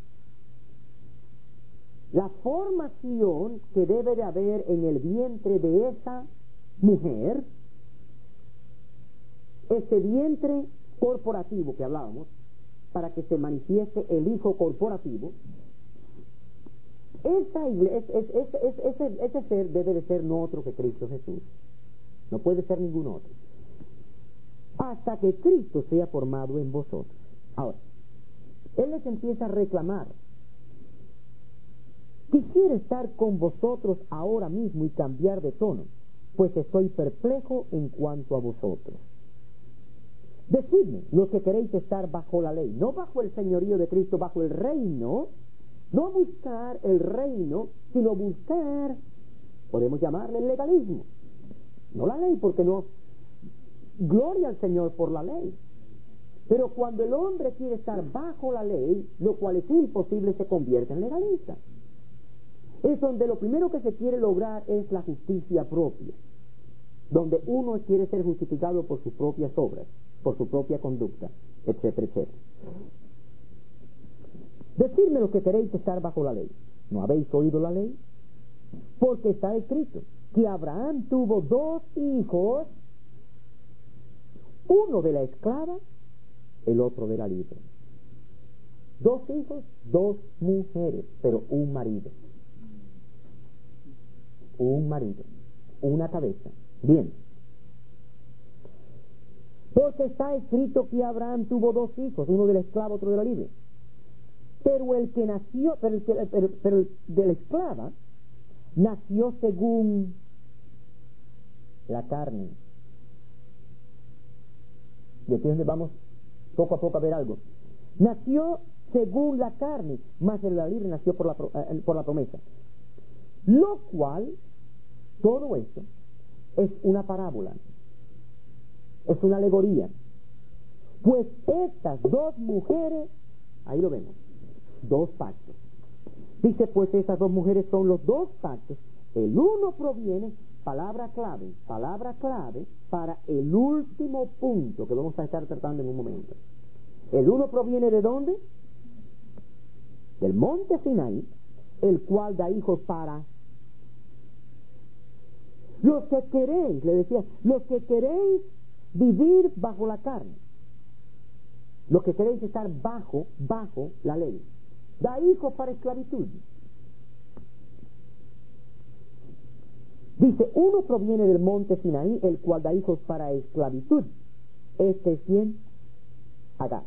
La formación que debe de haber en el vientre de esa mujer, ese vientre corporativo que hablábamos, para que se manifieste el hijo corporativo, ese ser debe de ser no otro que Cristo Jesús. No puede ser ningún otro. Hasta que Cristo sea formado en vosotros. Ahora, Él les empieza a reclamar. Quisiera estar con vosotros ahora mismo y cambiar de tono, pues estoy perplejo en cuanto a vosotros. Decidme, los que queréis estar bajo la ley, no bajo el señorío de Cristo, bajo el reino, no buscar el reino, sino buscar, podemos llamarle el legalismo, no la ley, porque no, gloria al Señor por la ley. Pero cuando el hombre quiere estar bajo la ley, lo cual es imposible, se convierte en legalista. Es donde lo primero que se quiere lograr es la justicia propia, donde uno quiere ser justificado por sus propias obras, por su propia conducta, etcétera, etcétera. Decidme lo que queréis estar bajo la ley. ¿No habéis oído la ley? Porque está escrito que Abraham tuvo 2 hijos, uno de la esclava, el otro de la libre. 2 hijos, 2 mujeres, pero un marido. Un marido, una cabeza. Bien. Porque está escrito que Abraham tuvo 2 hijos, uno de la esclava, otro de la libre. Pero el que nació, pero el de la esclava, nació según la carne. Y aquí es donde vamos poco a poco a ver algo. Nació según la carne, mas el de la libre nació por la promesa. Lo cual, todo esto, es una parábola, es una alegoría. Pues estas 2 mujeres, ahí lo vemos, 2 pactos. Dice, pues esas 2 mujeres son los 2 pactos. El uno proviene, palabra clave, para el último punto que vamos a estar tratando en un momento. El uno proviene ¿de dónde? Del monte Sinaí, el cual da hijos para los que queréis, le decía, los que queréis vivir bajo la carne, los que queréis estar bajo la ley, da hijos para esclavitud. Dice, uno proviene del monte Sinaí, el cual da hijos para esclavitud. Este es ¿quién? Agar.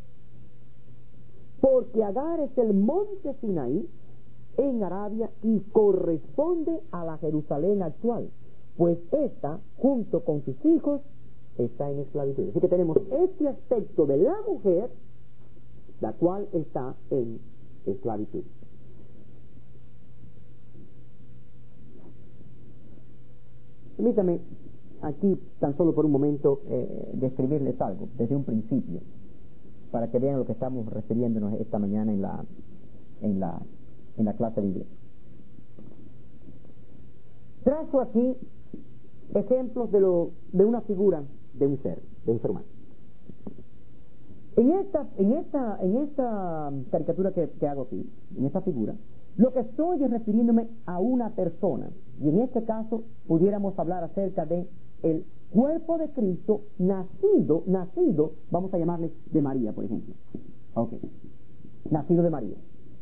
Porque Agar es el monte Sinaí en Arabia y corresponde a la Jerusalén actual, pues esta, junto con sus hijos, está en esclavitud. Así que tenemos este aspecto de la mujer, la cual está en esclavitud. Permítame aquí tan solo por un momento describirles algo desde un principio, para que vean lo que estamos refiriéndonos esta mañana en la clase de inglés. Trazo aquí ejemplos de una figura de un ser humano. En esta caricatura que hago aquí, en esta figura, lo que estoy es refiriéndome a una persona, y en este caso pudiéramos hablar acerca de el cuerpo de Cristo nacido, vamos a llamarle de María, por ejemplo. Ok, nacido de María.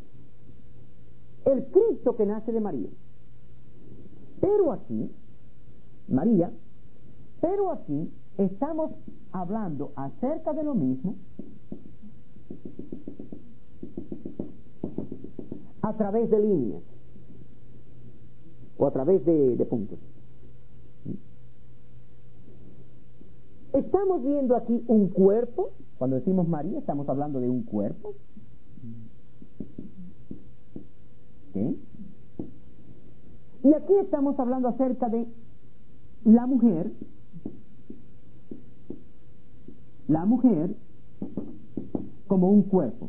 El Cristo que nace de María. Pero aquí, María, pero aquí estamos hablando acerca de lo mismo a través de líneas. o a través de puntos. Estamos viendo aquí un cuerpo. Cuando decimos María, estamos hablando de un cuerpo. ¿Okay? Y aquí estamos hablando acerca de la mujer como un cuerpo.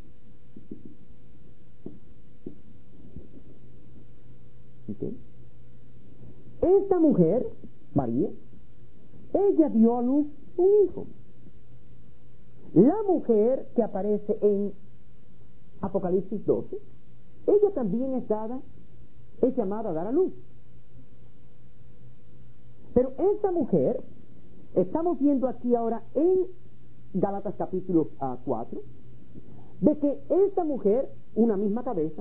¿Okay? Esta mujer, María, ella dio a luz un hijo. La mujer que aparece en Apocalipsis 12, ella también es llamada a dar a luz. Pero esta mujer, estamos viendo aquí ahora en Gálatas capítulo 4, de que esta mujer, una misma cabeza,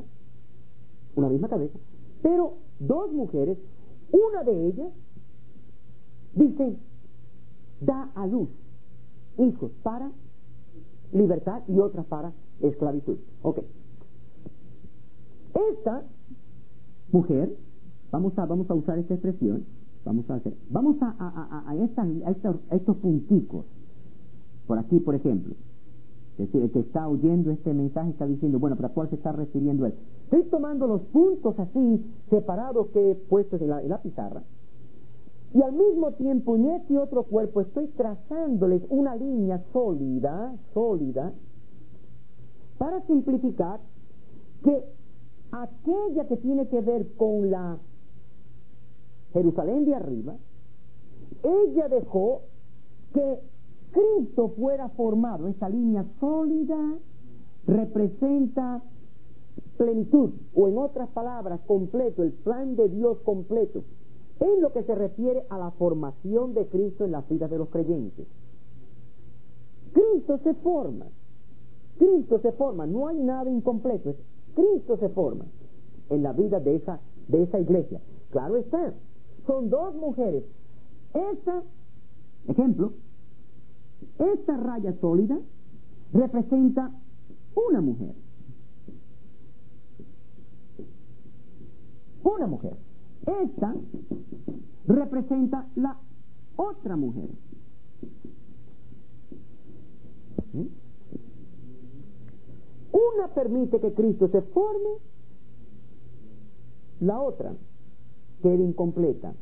pero dos mujeres, una de ellas dice, da a luz hijos para libertad y otra para esclavitud. Ok. Esta mujer, vamos a usar esta expresión, vamos a estos punticos, por aquí, por ejemplo. Es decir, el que está oyendo este mensaje está diciendo, bueno, ¿pero a cuál se está refiriendo él? Estoy tomando los puntos así, separados que he puesto en la pizarra, y al mismo tiempo en este otro cuerpo estoy trazándoles una línea sólida, para simplificar que aquella que tiene que ver con la Jerusalén de arriba, ella dejó que Cristo fuera formado. Esa línea sólida representa plenitud, o en otras palabras, completo, el plan de Dios completo, en lo que se refiere a la formación de Cristo en las vidas de los creyentes. Cristo se forma, no hay nada incompleto, Cristo se forma en la vida de esa iglesia. Claro está, son dos mujeres. Esta raya sólida representa una mujer. Esta representa la otra mujer. Una permite que Cristo se forme, la otra queda incompleta.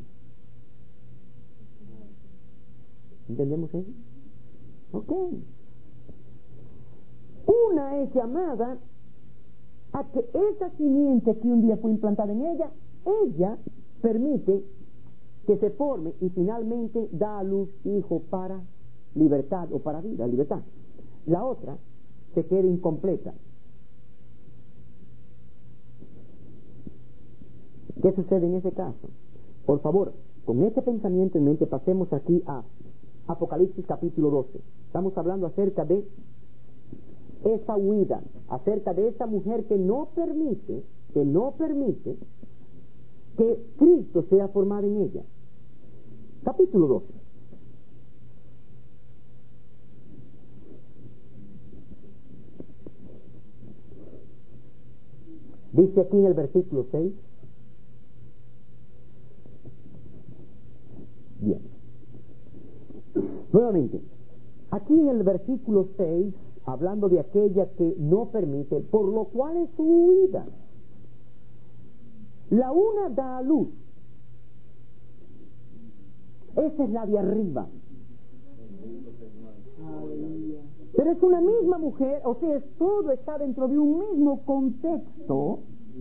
¿Entendemos eso? Ok. Una es llamada a que esa simiente que un día fue implantada en ella permite que se forme y finalmente da a luz hijo para libertad o para vida, libertad. La otra se queda incompleta. ¿Qué sucede en ese caso? Por favor, con este pensamiento en mente, pasemos aquí a Apocalipsis capítulo 12. Estamos hablando acerca de esa huida, acerca de esa mujer que no permite que Cristo sea formado en ella. Capítulo 12. Dice aquí en el versículo 6. Bien. Nuevamente, aquí en el versículo 6, hablando de aquella que no permite, por lo cual es su huida. La una da a luz. Esa es la de arriba. Pero es una misma mujer, o sea, todo está dentro de un mismo contexto,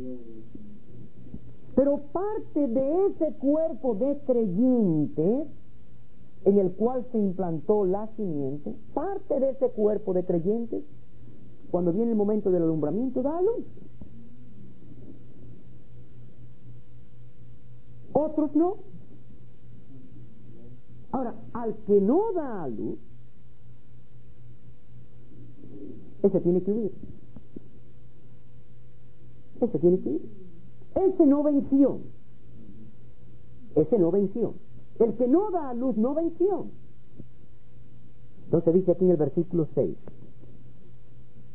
pero parte de ese cuerpo de creyentes en el cual se implantó la simiente, parte de ese cuerpo de creyentes, cuando viene el momento del alumbramiento, da a luz. Otros no. Ahora, al que no da a luz, ese tiene que huir. Ese no venció. El que no da a luz no venció. Entonces dice aquí en el versículo 6: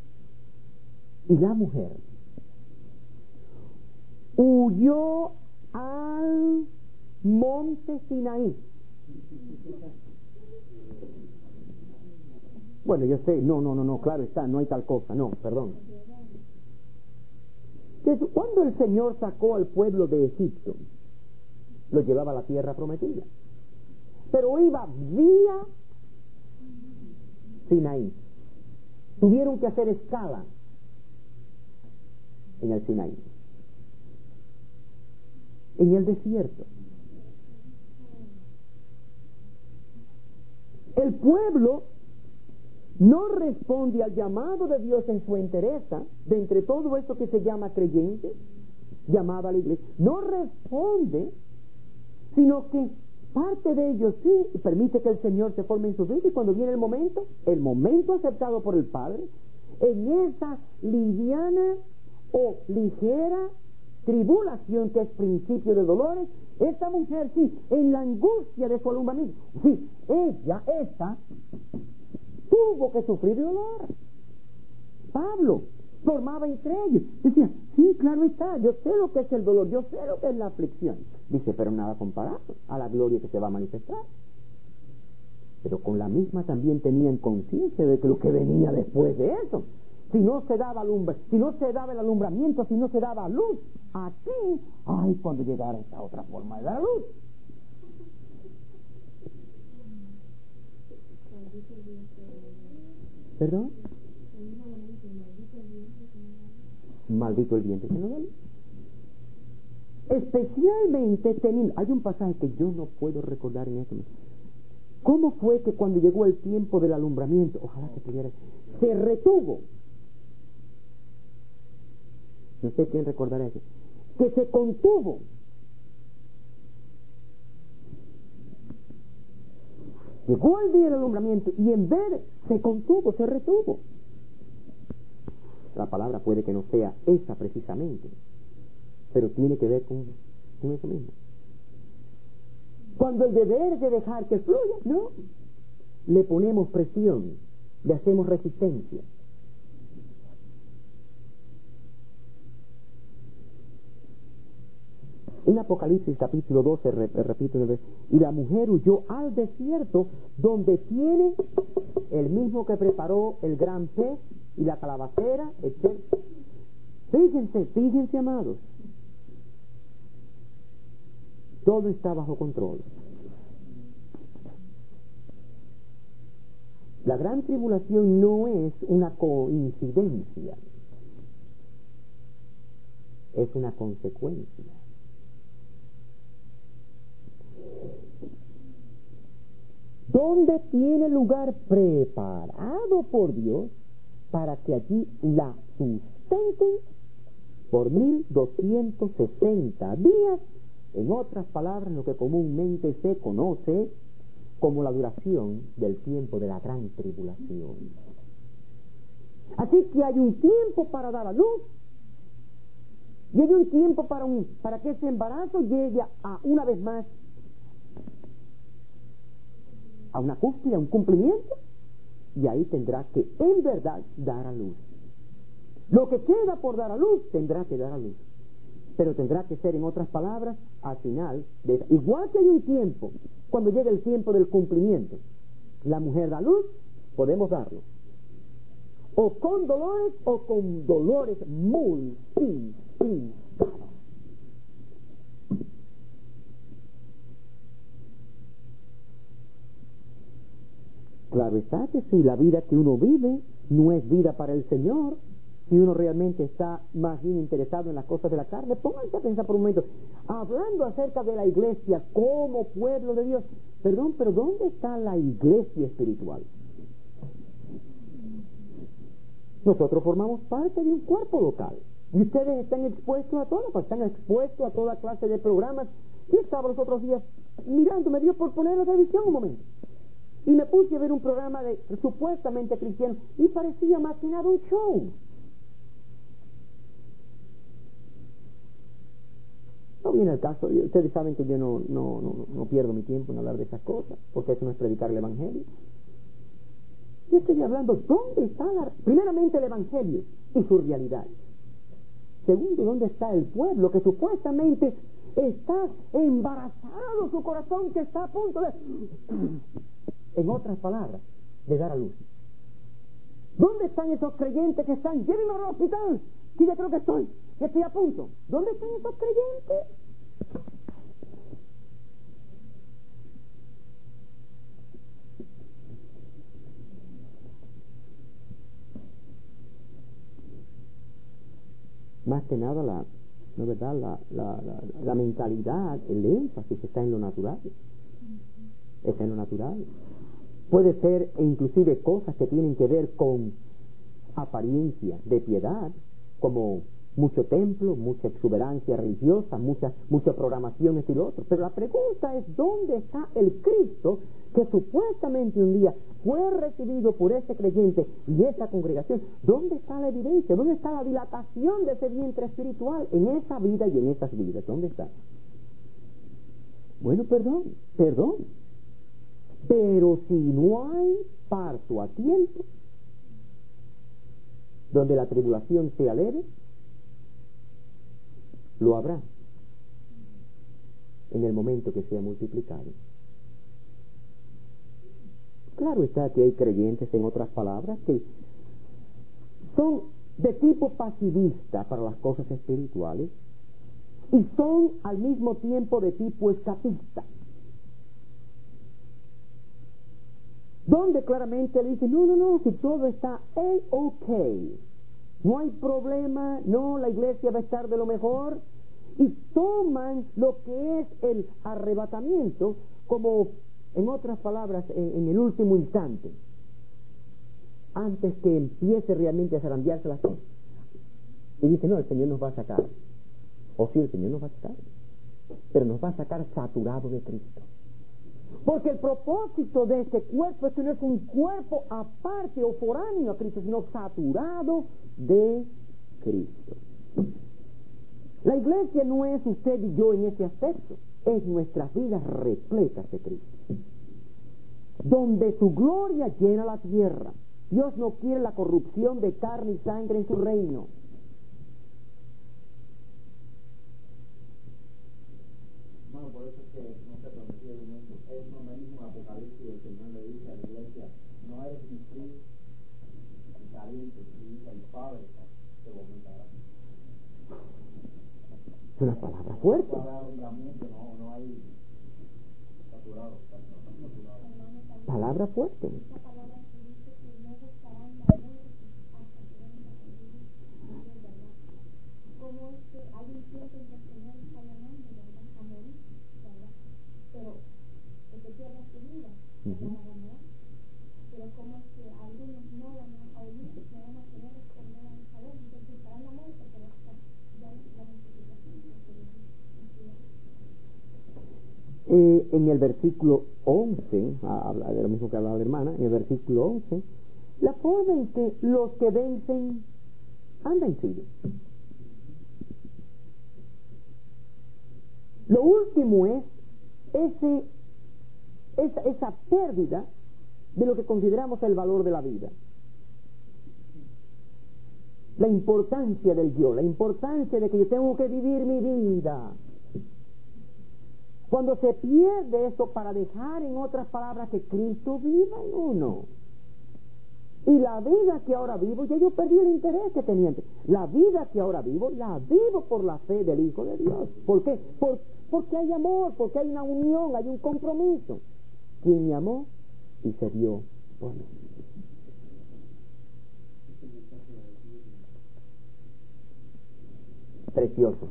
y la mujer huyó al monte Sinaí. Bueno, yo sé, no, claro está, no hay tal cosa, no, perdón. Cuando el Señor sacó al pueblo de Egipto, lo llevaba a la tierra prometida, pero iba vía Sinaí. Tuvieron que hacer escala en el Sinaí, en el desierto. El pueblo no responde al llamado de Dios en su entereza, de entre todo esto que se llama creyente, llamada a la iglesia, no responde, sino que parte de ellos sí permite que el Señor se forme en su vida, y cuando viene el momento aceptado por el Padre, en esa liviana o ligera tribulación que es principio de dolores, esta mujer sí, en la angustia de su alumbramiento, sí, esta tuvo que sufrir dolor. Pablo formaba entre ellos, decía, sí, claro está, yo sé lo que es el dolor, yo sé lo que es la aflicción. Dice, pero nada comparado a la gloria que se va a manifestar. Pero con la misma también tenían conciencia de que lo que venía después de eso, si no se daba si no se daba el alumbramiento, si no se daba luz aquí, ay, cuando llegara esta otra forma de dar luz. ¿Perdón? Maldito el viento que no da luz. Especialmente teniendo, hay un pasaje que yo no puedo recordar en este momento. ¿Cómo fue que cuando llegó el tiempo del alumbramiento, ojalá que pudiera, se retuvo? No sé quién recordará eso. Que se contuvo. Llegó el día del alumbramiento y en vez se contuvo, se retuvo. La palabra puede que no sea esa precisamente, pero tiene que ver con eso mismo. Cuando el deber es de dejar que fluya, no, le ponemos presión, le hacemos resistencia. En Apocalipsis capítulo 12, repito, y la mujer huyó al desierto, donde tiene el mismo que preparó el gran pez y la calabacera, etc. Fíjense, amados, todo está bajo control. La gran tribulación no es una coincidencia, es una consecuencia. Donde tiene lugar preparado por Dios para que allí la sustenten por 1260 días, en otras palabras, lo que comúnmente se conoce como la duración del tiempo de la gran tribulación. Así que hay un tiempo para dar a luz, y hay un tiempo para que ese embarazo llegue a una vez más a una cúspide, a un cumplimiento, y ahí tendrá que en verdad dar a luz. Lo que queda por dar a luz tendrá que dar a luz, pero tendrá que ser, en otras palabras, al final igual que hay un tiempo cuando llega el tiempo del cumplimiento, la mujer da luz, podemos darlo o con dolores multiplicados. Claro está que si la vida que uno vive no es vida para el Señor, si uno realmente está más bien interesado en las cosas de la carne, pónganse a pensar por un momento, hablando acerca de la iglesia como pueblo de Dios, pero ¿dónde está la iglesia espiritual? Nosotros formamos parte de un cuerpo local, y ustedes están expuestos a toda clase de programas. Yo estaba los otros días mirando, me dio por poner la televisión un momento, y me puse a ver un programa de supuestamente cristiano, y parecía más que nada un show. No viene el caso, ustedes saben que yo no pierdo mi tiempo en hablar de esas cosas, porque eso no es predicar el Evangelio. Yo estoy hablando, ¿dónde está primeramente el Evangelio y su realidad? Segundo, ¿dónde está el pueblo que supuestamente Está embarazado su corazón, que está a punto de, en otras palabras, de dar a luz. ¿Dónde están esos creyentes que están? Llévenme al hospital, que ya creo que estoy a punto. ¿Dónde están esos creyentes? Más que nada la mentalidad, el énfasis está en lo natural. Está en lo natural. Puede ser inclusive cosas que tienen que ver con apariencia de piedad, como mucho templo, mucha exuberancia religiosa, mucha programación, esto y lo otro. Pero la pregunta es, ¿dónde está el Cristo que supuestamente un día fue recibido por ese creyente y esa congregación? ¿Dónde está la evidencia? ¿Dónde está la dilatación de ese vientre espiritual en esa vida y en esas vidas? ¿Dónde está? Bueno, perdón. Pero si no hay parto a tiempo, donde la tribulación sea leve, lo habrá en el momento que sea multiplicado. Claro está que hay creyentes, en otras palabras, que son de tipo pasivista para las cosas espirituales y son al mismo tiempo de tipo escapista, donde claramente le dicen, no, si todo está ok, no hay problema, no, la iglesia va a estar de lo mejor, y toman lo que es el arrebatamiento como, en otras palabras, en el último instante, antes que empiece realmente a zarandearse las cosas. Y dicen, no, el Señor nos va a sacar. O sí, el Señor nos va a sacar, pero nos va a sacar saturado de Cristo. Porque el propósito de este cuerpo es que no es un cuerpo aparte o foráneo a Cristo, sino saturado de Cristo. La iglesia no es usted y yo en ese aspecto, es nuestras vidas repletas de Cristo, donde su gloria llena la tierra. Dios no quiere la corrupción de carne y sangre en su reino. Bueno, por eso es que no se prometió el mundo. Es lo mismo Apocalipsis, el Señor le dice a la iglesia, no eres ni frío ni caliente, y dice el Padre te vomitará. Es una palabra fuerte. No hay saturado. Palabra fuerte. ¿Cómo es que hay un tiempo en que el Señor está llamando a morir, ¿verdad? Pero el que pierda su vida, no va a ganar. Pero cómo es que algunos no van a oír, no van a tener responder a esa voz, entonces estarán la muerte, pero hasta ya la multiplicación. En el versículo 11, habla de lo mismo que hablaba la hermana, en el versículo 11, la forma en que los que vencen han vencido. Lo último es esa pérdida de lo que consideramos el valor de la vida. La importancia del yo, la importancia de que yo tengo que vivir mi vida. Cuando se pierde eso para dejar, en otras palabras, que Cristo viva en uno. Y la vida que ahora vivo, ya yo perdí el interés que tenía antes. La vida que ahora vivo, la vivo por la fe del Hijo de Dios. ¿Por qué? Porque hay amor, porque hay una unión, hay un compromiso. ¿Quién me amó y se dio por mí? Precioso.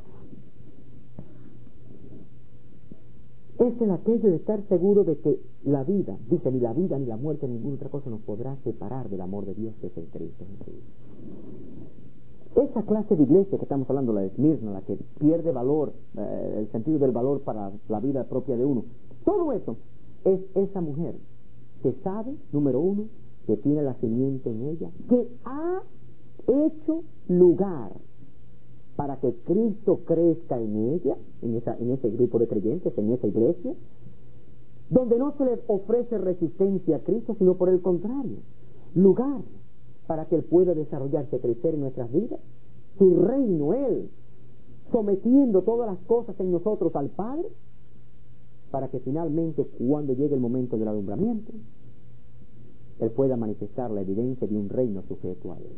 Es el aquello de estar seguro de que la vida, dice, ni la vida ni la muerte, ninguna otra cosa nos podrá separar del amor de Dios que es en Cristo Jesús. Esa clase de iglesia que estamos hablando, la de Esmirna, la que pierde valor, el sentido del valor para la vida propia de uno, todo eso es esa mujer que sabe, número uno, que tiene la simiente en ella, que ha hecho lugar para que Cristo crezca en ella, en ese grupo de creyentes, en esa iglesia, donde no se le ofrece resistencia a Cristo, sino por el contrario, lugar para que Él pueda desarrollarse, crecer en nuestras vidas, su reino, Él sometiendo todas las cosas en nosotros al Padre, para que finalmente, cuando llegue el momento del alumbramiento, Él pueda manifestar la evidencia de un reino sujeto a Él.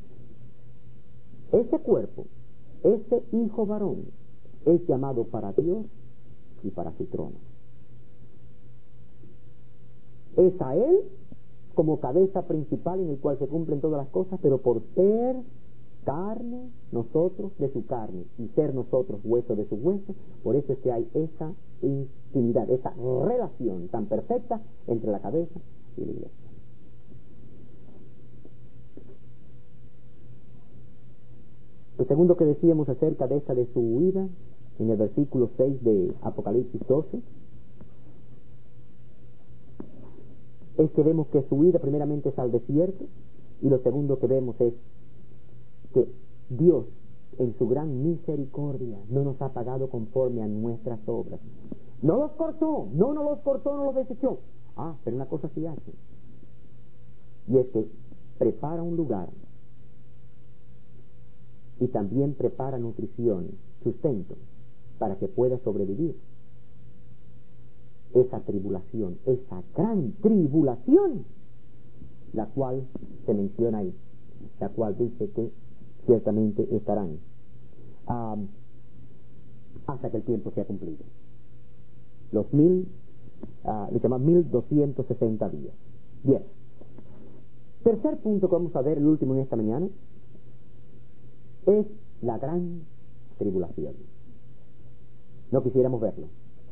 Ese cuerpo, ese hijo varón, es llamado para Dios y para su trono. Es a Él como cabeza principal en el cual se cumplen todas las cosas, pero por ser carne, nosotros de su carne, y ser nosotros hueso de su hueso, por eso es que hay esa intimidad, esa relación tan perfecta entre la cabeza y la iglesia. Lo segundo que decíamos acerca de esa de su huida, en el versículo 6 de Apocalipsis 12, es que vemos que su huida primeramente es al desierto, y lo segundo que vemos es que Dios, en su gran misericordia, no nos ha pagado conforme a nuestras obras. No los cortó, no los desechó. Pero una cosa sí hace, y es que prepara un lugar y también prepara nutrición, sustento, para que pueda sobrevivir esa tribulación, esa gran tribulación, la cual se menciona ahí, la cual dice que ciertamente estarán hasta que el tiempo sea cumplido. Los 1260 días. Bien. Tercer punto que vamos a ver, el último en esta mañana, es la gran tribulación. No quisiéramos verlo.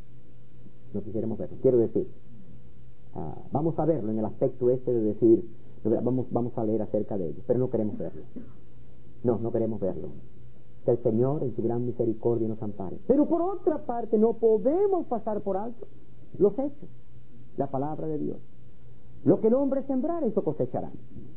Quiero decir, vamos a verlo en el aspecto este de decir, vamos a leer acerca de ello, pero no queremos verlo. No queremos verlo. Que el Señor en su gran misericordia nos ampare. Pero por otra parte, no podemos pasar por alto los hechos, la palabra de Dios. Lo que el hombre sembrar, eso cosechará.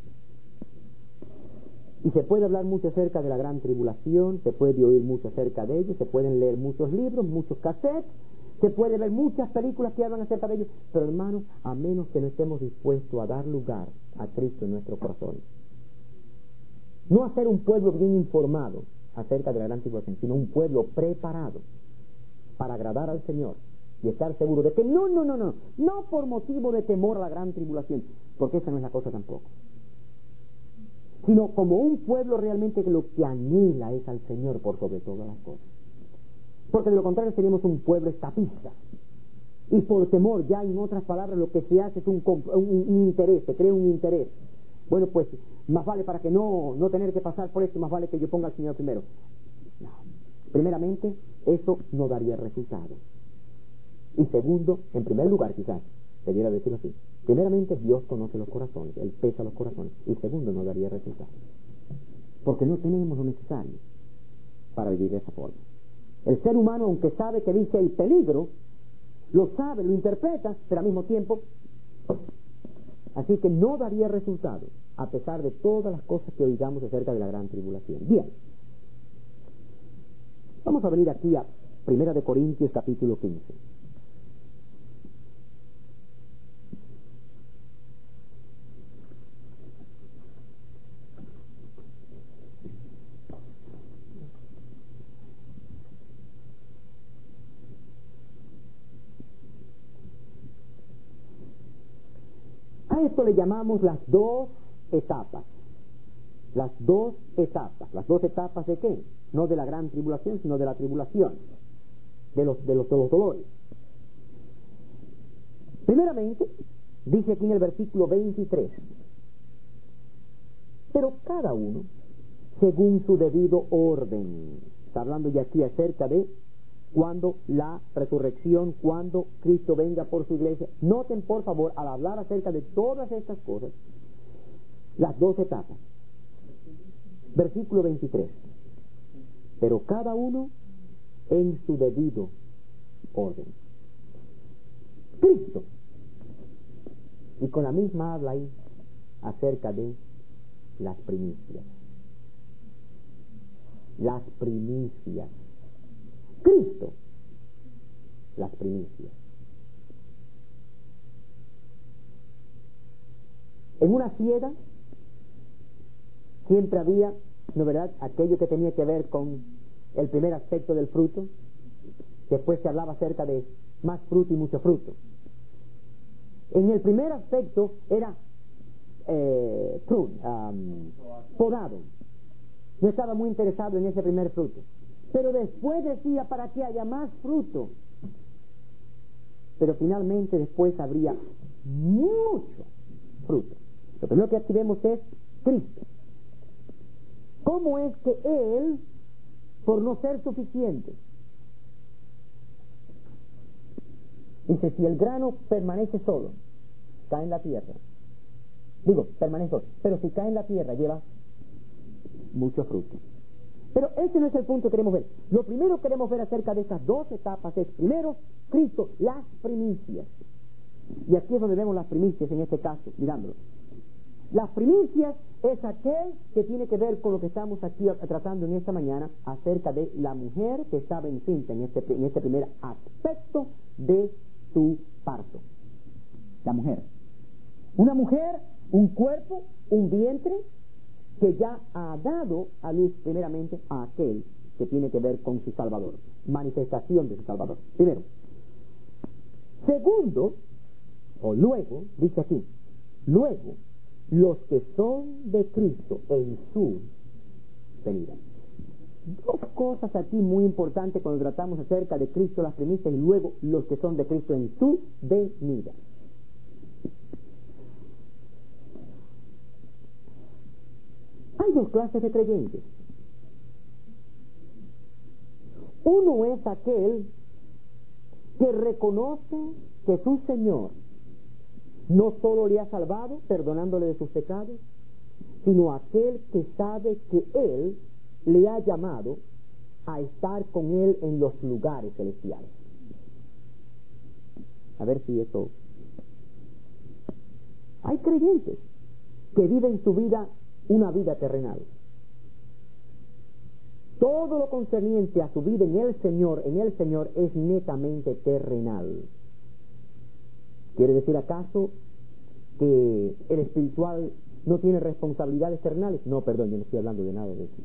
Y se puede hablar mucho acerca de la gran tribulación, se puede oír mucho acerca de ello, se pueden leer muchos libros, muchos cassettes, se puede ver muchas películas que hablan acerca de ello, pero hermanos, a menos que no estemos dispuestos a dar lugar a Cristo en nuestro corazón, no a ser un pueblo bien informado acerca de la gran tribulación, sino un pueblo preparado para agradar al Señor y estar seguro de que no por motivo de temor a la gran tribulación, porque esa no es la cosa tampoco, sino como un pueblo realmente que lo que anhela es al Señor por sobre todas las cosas. Porque de lo contrario seríamos un pueblo estapista, y por temor, ya en otras palabras, lo que se hace es un interés, se crea un interés. Bueno, pues más vale, para que no tener que pasar por esto, más vale que yo ponga al Señor primero. No. Primeramente, eso no daría resultado. Y segundo, en primer lugar, quizás debiera decirlo así, primeramente Dios conoce los corazones, Él pesa los corazones, y segundo, no daría resultado, porque no tenemos lo necesario para vivir de esa forma. El ser humano, aunque sabe que dice el peligro, lo sabe, lo interpreta, pero al mismo tiempo, así que no daría resultado, a pesar de todas las cosas que oigamos acerca de la gran tribulación. Bien, vamos a venir aquí a 1 Corintios capítulo 15. A esto le llamamos las dos etapas. Las dos etapas. ¿Las dos etapas de qué? No de la gran tribulación, sino de la tribulación, de los dolores. Primeramente, dice aquí en el versículo 23, pero cada uno según su debido orden. Está hablando ya aquí acerca de cuando la resurrección, cuando Cristo venga por su iglesia. Noten, por favor, al hablar acerca de todas estas cosas, las dos etapas. Versículo 23. Pero cada uno en su debido orden. Cristo. Y con la misma habla ahí acerca de las primicias. Las primicias. Cristo, las primicias. En una siega siempre había, ¿no verdad?, aquello que tenía que ver con el primer aspecto del fruto. Después se hablaba acerca de más fruto y mucho fruto. En el primer aspecto era podado. No estaba muy interesado en ese primer fruto. Pero después decía, para que haya más fruto. Pero finalmente después habría mucho fruto. Lo primero que aquí vemos es Cristo. ¿Cómo es que Él, por no ser suficiente, dice, si el grano permanece solo, cae en la tierra? Digo, permanece solo, pero si cae en la tierra lleva mucho fruto. Pero ese no es el punto que queremos ver. Lo primero que queremos ver acerca de estas dos etapas es, primero, Cristo, las primicias. Y aquí es donde vemos las primicias en este caso, mirándolo. Las primicias es aquel que tiene que ver con lo que estamos aquí tratando en esta mañana acerca de la mujer que estaba encinta en este primer aspecto de su parto. La mujer. Una mujer, un cuerpo, un vientre que ya ha dado a luz primeramente a aquel que tiene que ver con su Salvador. Manifestación de su Salvador. Primero. Segundo, o luego, dice aquí, luego, los que son de Cristo en su venida. Dos cosas aquí muy importantes cuando tratamos acerca de Cristo, las primicias, y luego los que son de Cristo en su venida. Hay dos clases de creyentes. Uno es aquel que reconoce que su Señor no solo le ha salvado, perdonándole de sus pecados, sino aquel que sabe que Él le ha llamado a estar con Él en los lugares celestiales. A ver si eso... Hay creyentes que viven su vida, una vida terrenal. Todo lo concerniente a su vida en el Señor es netamente terrenal. ¿Quiere decir acaso que el espiritual no tiene responsabilidades terrenales? No, perdón, yo no estoy hablando de nada de eso.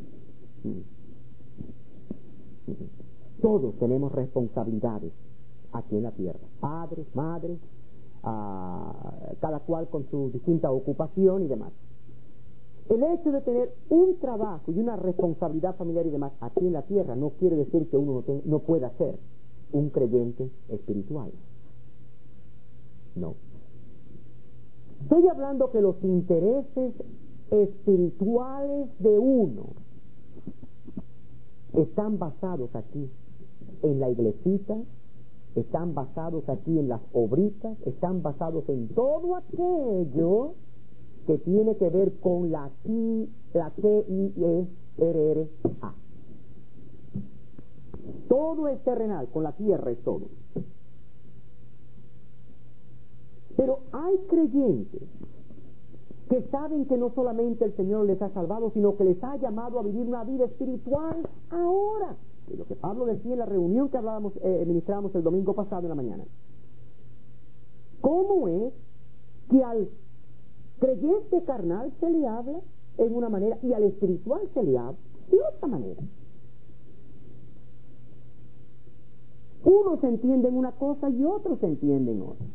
Todos tenemos responsabilidades aquí en la tierra. Padres, madres, cada cual con su distinta ocupación y demás. El hecho de tener un trabajo y una responsabilidad familiar y demás aquí en la tierra no quiere decir que uno no pueda ser un creyente espiritual. No. Estoy hablando que los intereses espirituales de uno están basados aquí en la iglesita, están basados aquí en las obritas, están basados en todo aquello que tiene que ver con la T-I-E-R-R-A. Todo es terrenal, con la tierra es todo. Pero hay creyentes que saben que no solamente el Señor les ha salvado, sino que les ha llamado a vivir una vida espiritual ahora. Y lo que Pablo decía en la reunión que ministramos el domingo pasado en la mañana. ¿Cómo es que al creyente carnal se le habla en una manera y al espiritual se le habla de otra manera? Uno se entiende en una cosa y otro se entiende en otra.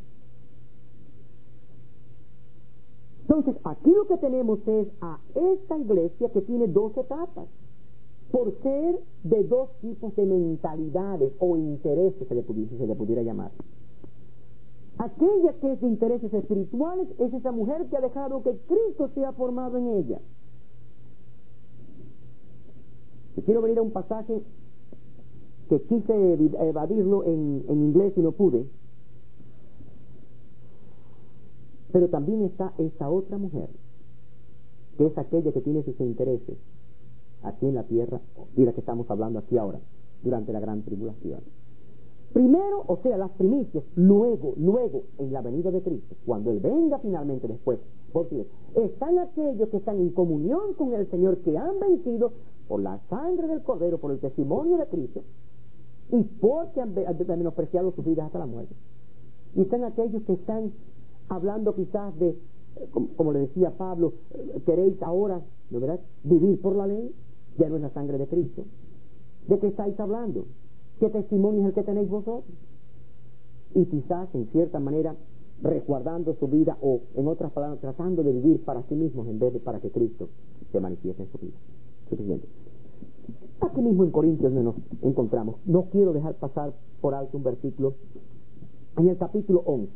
Entonces, aquí lo que tenemos es a esta iglesia que tiene dos etapas, por ser de dos tipos de mentalidades o intereses, se le pudiera llamar. Aquella que es de intereses espirituales es esa mujer que ha dejado que Cristo sea formado en ella. Y quiero venir a un pasaje que quise evadirlo en inglés y no pude. Pero también está esta otra mujer, que es aquella que tiene sus intereses aquí en la tierra, y la que estamos hablando aquí ahora, durante la gran tribulación. Primero, o sea, las primicias, luego, en la venida de Cristo, cuando Él venga finalmente después, porque están aquellos que están en comunión con el Señor, que han vencido por la sangre del Cordero, por el testimonio de Cristo, y porque han menospreciado sus vidas hasta la muerte. Y están aquellos que están hablando quizás de, como le decía Pablo, queréis ahora, ¿no verdad?, vivir por la ley, ya no es la sangre de Cristo. ¿De qué estáis hablando? ¿Qué testimonio es el que tenéis vosotros? Y quizás, en cierta manera, resguardando su vida, o en otras palabras, tratando de vivir para sí mismos en vez de para que Cristo se manifieste en su vida. Suficiente. Aquí mismo en Corintios nos encontramos. No quiero dejar pasar por alto un versículo en el capítulo 11.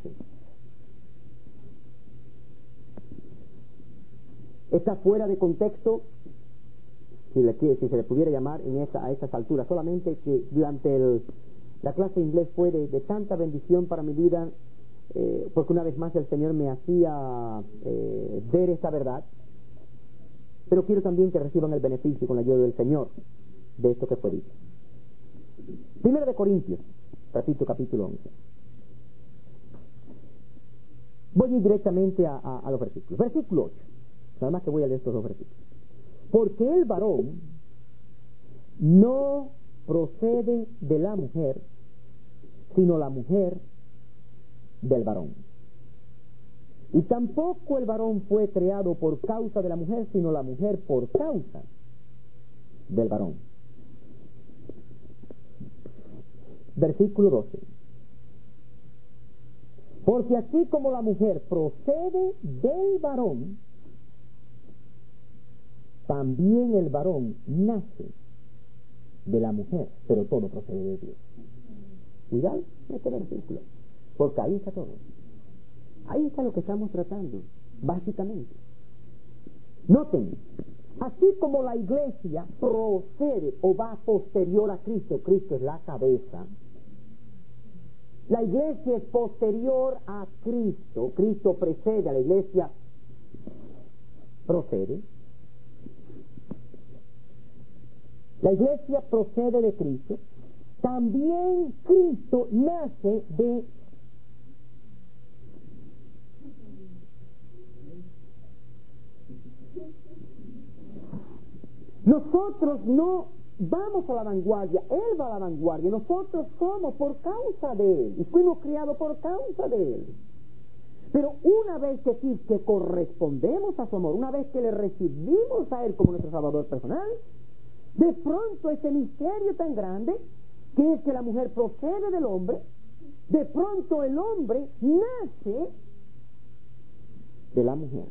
Está fuera de contexto, si se le pudiera llamar a estas alturas, solamente que durante la clase de inglés fue de tanta bendición para mi vida, porque una vez más el Señor me hacía ver esta verdad, pero quiero también que reciban el beneficio con la ayuda del Señor de esto que fue dicho. Primero de Corintios, repito, capítulo 11. Voy a ir directamente a los versículos. Versículo 8. Nada más que voy a leer estos dos versículos. Porque el varón no procede de la mujer, sino la mujer del varón. Y tampoco el varón fue creado por causa de la mujer, sino la mujer por causa del varón. Versículo 12. Porque así como la mujer procede del varón, también el varón nace de la mujer, pero todo procede de Dios. Cuidado con este versículo, porque ahí está todo. Ahí está lo que estamos tratando, básicamente. Noten, así como la iglesia procede o va posterior a Cristo, Cristo es la cabeza, la iglesia es posterior a Cristo, Cristo precede a la iglesia, procede. La iglesia procede de Cristo, también Cristo nace de nosotros. No vamos a la vanguardia, Él va a la vanguardia, nosotros somos por causa de Él y fuimos criados por causa de Él. Pero una vez que correspondemos a su amor, una vez que le recibimos a Él como nuestro Salvador personal, de pronto ese misterio tan grande, que es que la mujer procede del hombre, de pronto el hombre nace de la mujer.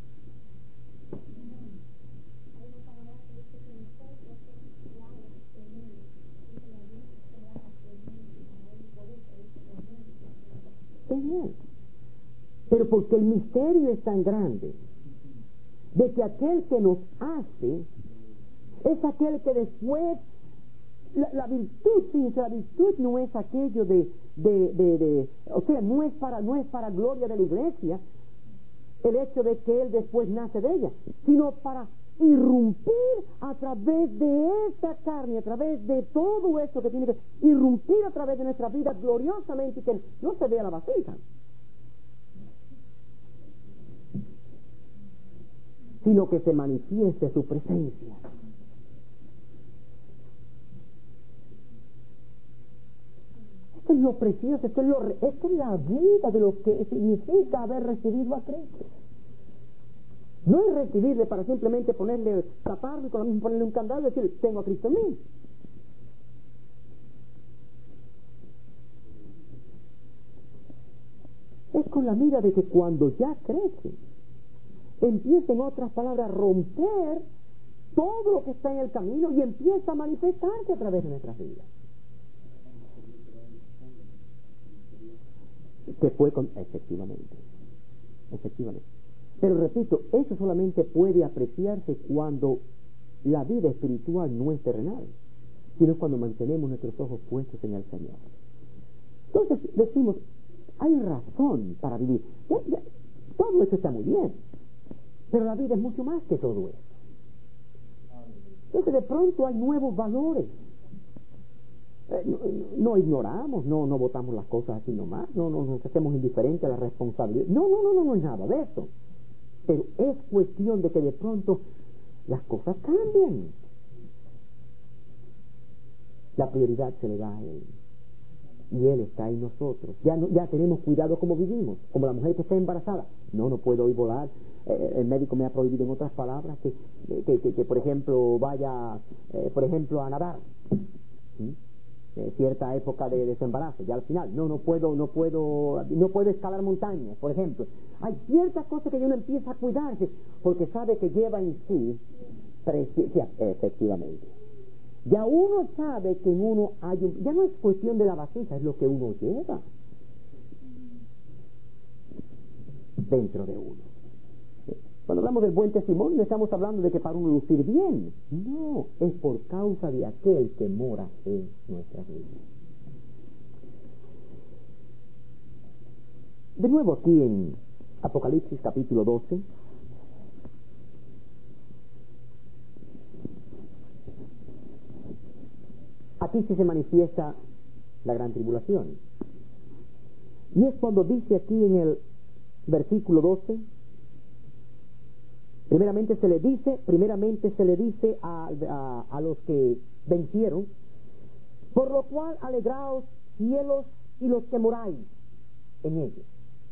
Pero porque el misterio es tan grande, de que aquel que nos hace es aquel que después la virtud, fíjense, la virtud no es aquello o sea, no es para gloria de la iglesia el hecho de que él después nace de ella, sino para irrumpir a través de esta carne, a través de todo esto que tiene que irrumpir a través de nuestra vida gloriosamente y que no se vea la vasija, sino que se manifieste su presencia. Esto es lo precioso, esto es la vida de lo que significa haber recibido a Cristo. No es recibirle para simplemente taparle con la misma, ponerle un candado y decir, tengo a Cristo en mí. Es con la mira de que cuando ya crece, empieza, en otras palabras, a romper todo lo que está en el camino y empieza a manifestarse a través de nuestras vidas. Que fue efectivamente. Pero repito, eso solamente puede apreciarse cuando la vida espiritual no es terrenal, sino cuando mantenemos nuestros ojos puestos en el Señor. Entonces decimos, hay razón para vivir. Todo esto está muy bien, pero la vida es mucho más que todo esto. Entonces de pronto hay nuevos valores. No ignoramos, no votamos las cosas así nomás, no nos hacemos indiferentes a la responsabilidad. No es nada de eso. Pero es cuestión de que de pronto las cosas cambian. La prioridad se le da a Él. Y Él está en nosotros. Ya tenemos cuidado como vivimos. Como la mujer que está embarazada. No puedo hoy volar. el médico me ha prohibido, en otras palabras, que por ejemplo, vaya, por ejemplo, a nadar. ¿Sí? Cierta época de su embarazo, ya al final, no puedo escalar montañas, por ejemplo. Hay ciertas cosas que uno empieza a cuidarse, porque sabe que lleva en sí, efectivamente. Ya uno sabe que en uno ya no es cuestión de la vasija, es lo que uno lleva dentro de uno. Cuando hablamos del buen testimonio, no estamos hablando de que para uno lucir bien. No, es por causa de aquel que mora en nuestras vidas. De nuevo aquí en Apocalipsis capítulo 12. Aquí sí se manifiesta la gran tribulación. Y es cuando dice aquí en el versículo 12, primeramente se le dice a los que vencieron, por lo cual alegraos cielos y los que moráis en ellos.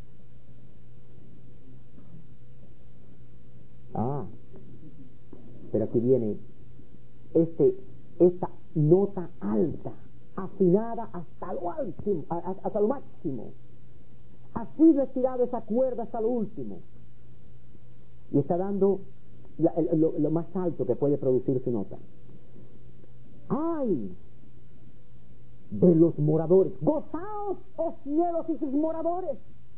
Pero aquí viene esta nota alta, afinada hasta lo máximo. Ha sido estirada esa cuerda hasta lo último. Y está dando lo más alto que puede producir su nota. ¡Ay! De los moradores. ¡Gozaos, oh cielos y sus moradores!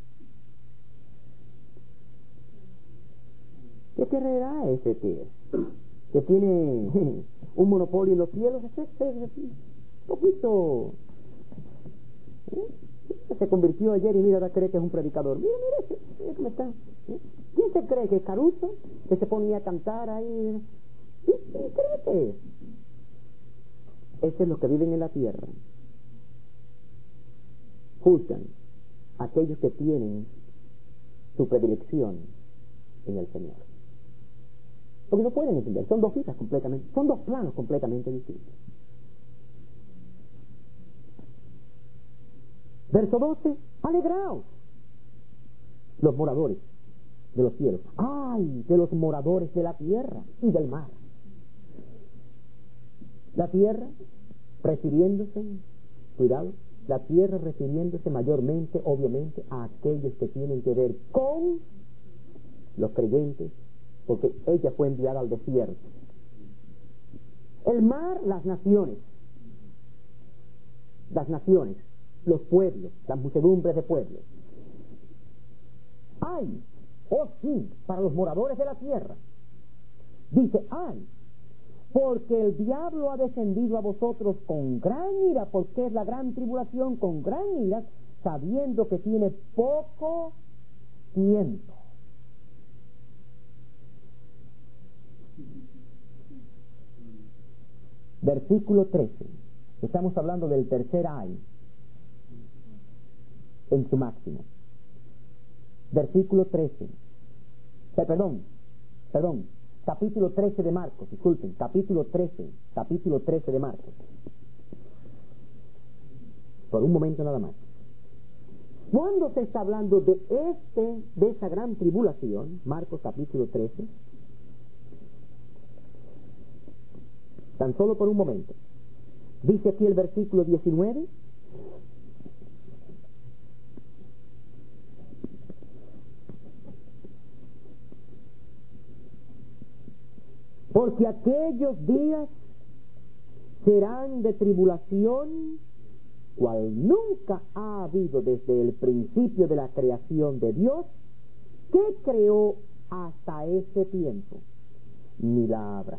¿Qué querrá ese que tiene un monopolio en los cielos? Un poquito... Se convirtió ayer y mira, ahora cree que es un predicador. Mira cómo está. ¿Quién se cree que es Caruso? Que se ponía a cantar ahí. ¿Quién cree que es? Ese es los que viven en la tierra. Juzgan a aquellos que tienen su predilección en el Señor. Porque no pueden entender. Son dos vidas completamente, son dos planos completamente distintos. Verso 12, alegraos, los moradores de los cielos. ¡Ay! De los moradores de la tierra y del mar. La tierra refiriéndose, cuidado, la tierra refiriéndose mayormente, obviamente, a aquellos que tienen que ver con los creyentes, porque ella fue enviada al desierto. El mar, las naciones, los pueblos, las muchedumbres de pueblos. ¡Ay! ¡Oh sí! Para los moradores de la tierra. Dice, ¡ay! Porque el diablo ha descendido a vosotros con gran ira, porque es la gran tribulación, con gran ira, sabiendo que tiene poco tiempo. Versículo 13. Estamos hablando del tercer ay en su máximo. Versículo 13. Perdón. Capítulo 13 de Marcos, disculpen. Capítulo 13 de Marcos. Por un momento nada más. Cuando se está hablando de esa gran tribulación, Marcos capítulo 13, tan solo por un momento. Dice aquí el versículo 19. Porque aquellos días serán de tribulación, cual nunca ha habido desde el principio de la creación de Dios, que creó hasta ese tiempo, ni la habrá.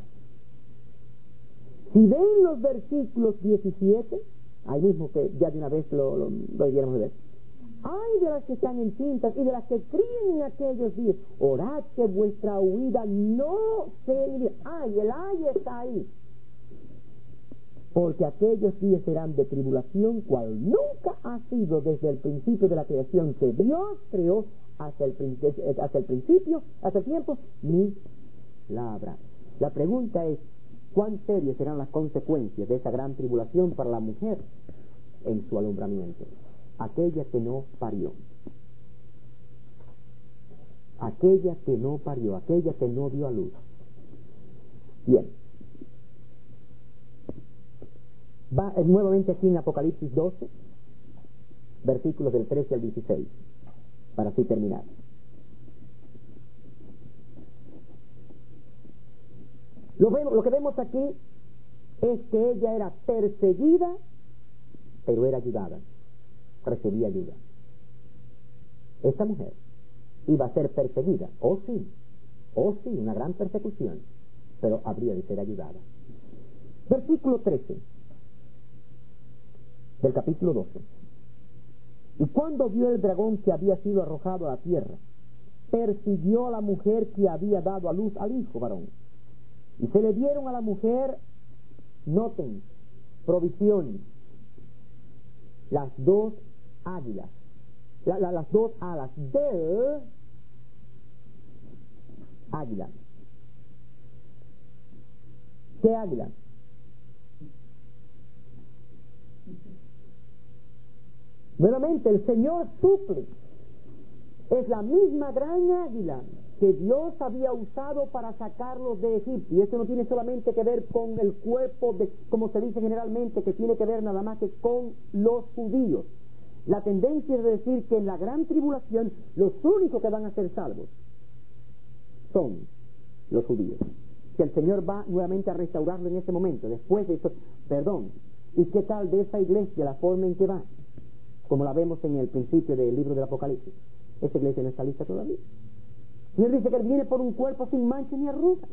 Si ven los versículos 17, ahí mismo que ya de una vez lo debiéramos ver. Ay de las que están encintas y de las que críen en aquellos días, orad que vuestra huida no se envíe. Ay, el ay está ahí. Porque aquellos días serán de tribulación, cual nunca ha sido desde el principio de la creación que Dios creó hasta el tiempo, ni la habrá. La pregunta es, ¿cuán serias serán las consecuencias de esa gran tribulación para la mujer en su alumbramiento? Aquella que no parió. aquella que no parió, aquella que no dio a luz. Bien. Va nuevamente aquí en Apocalipsis 12, versículos del 13 al 16, para así terminar. Lo que vemos aquí es que ella era perseguida, pero era ayudada, recibía ayuda. Esta mujer iba a ser perseguida, sí, una gran persecución, pero habría de ser ayudada. Versículo 13 del capítulo 12. Y cuando vio el dragón que había sido arrojado a la tierra, persiguió a la mujer que había dado a luz al hijo varón. Y se le dieron a la mujer, noten, provisión, las dos águilas, las dos alas del águila. ¿Qué águila? Nuevamente el Señor suple. Es la misma gran águila que Dios había usado para sacarlos de Egipto. Y esto no tiene solamente que ver con el cuerpo, como se dice generalmente, que tiene que ver nada más que con los judíos. La tendencia es de decir que en la gran tribulación los únicos que van a ser salvos son los judíos. Que el Señor va nuevamente a restaurarlo en ese momento, después de eso. Perdón. ¿Y qué tal de esa iglesia, la forma en que va? Como la vemos en el principio del libro del Apocalipsis. Esa iglesia no está lista todavía. Y él dice que él viene por un cuerpo sin mancha ni arruga.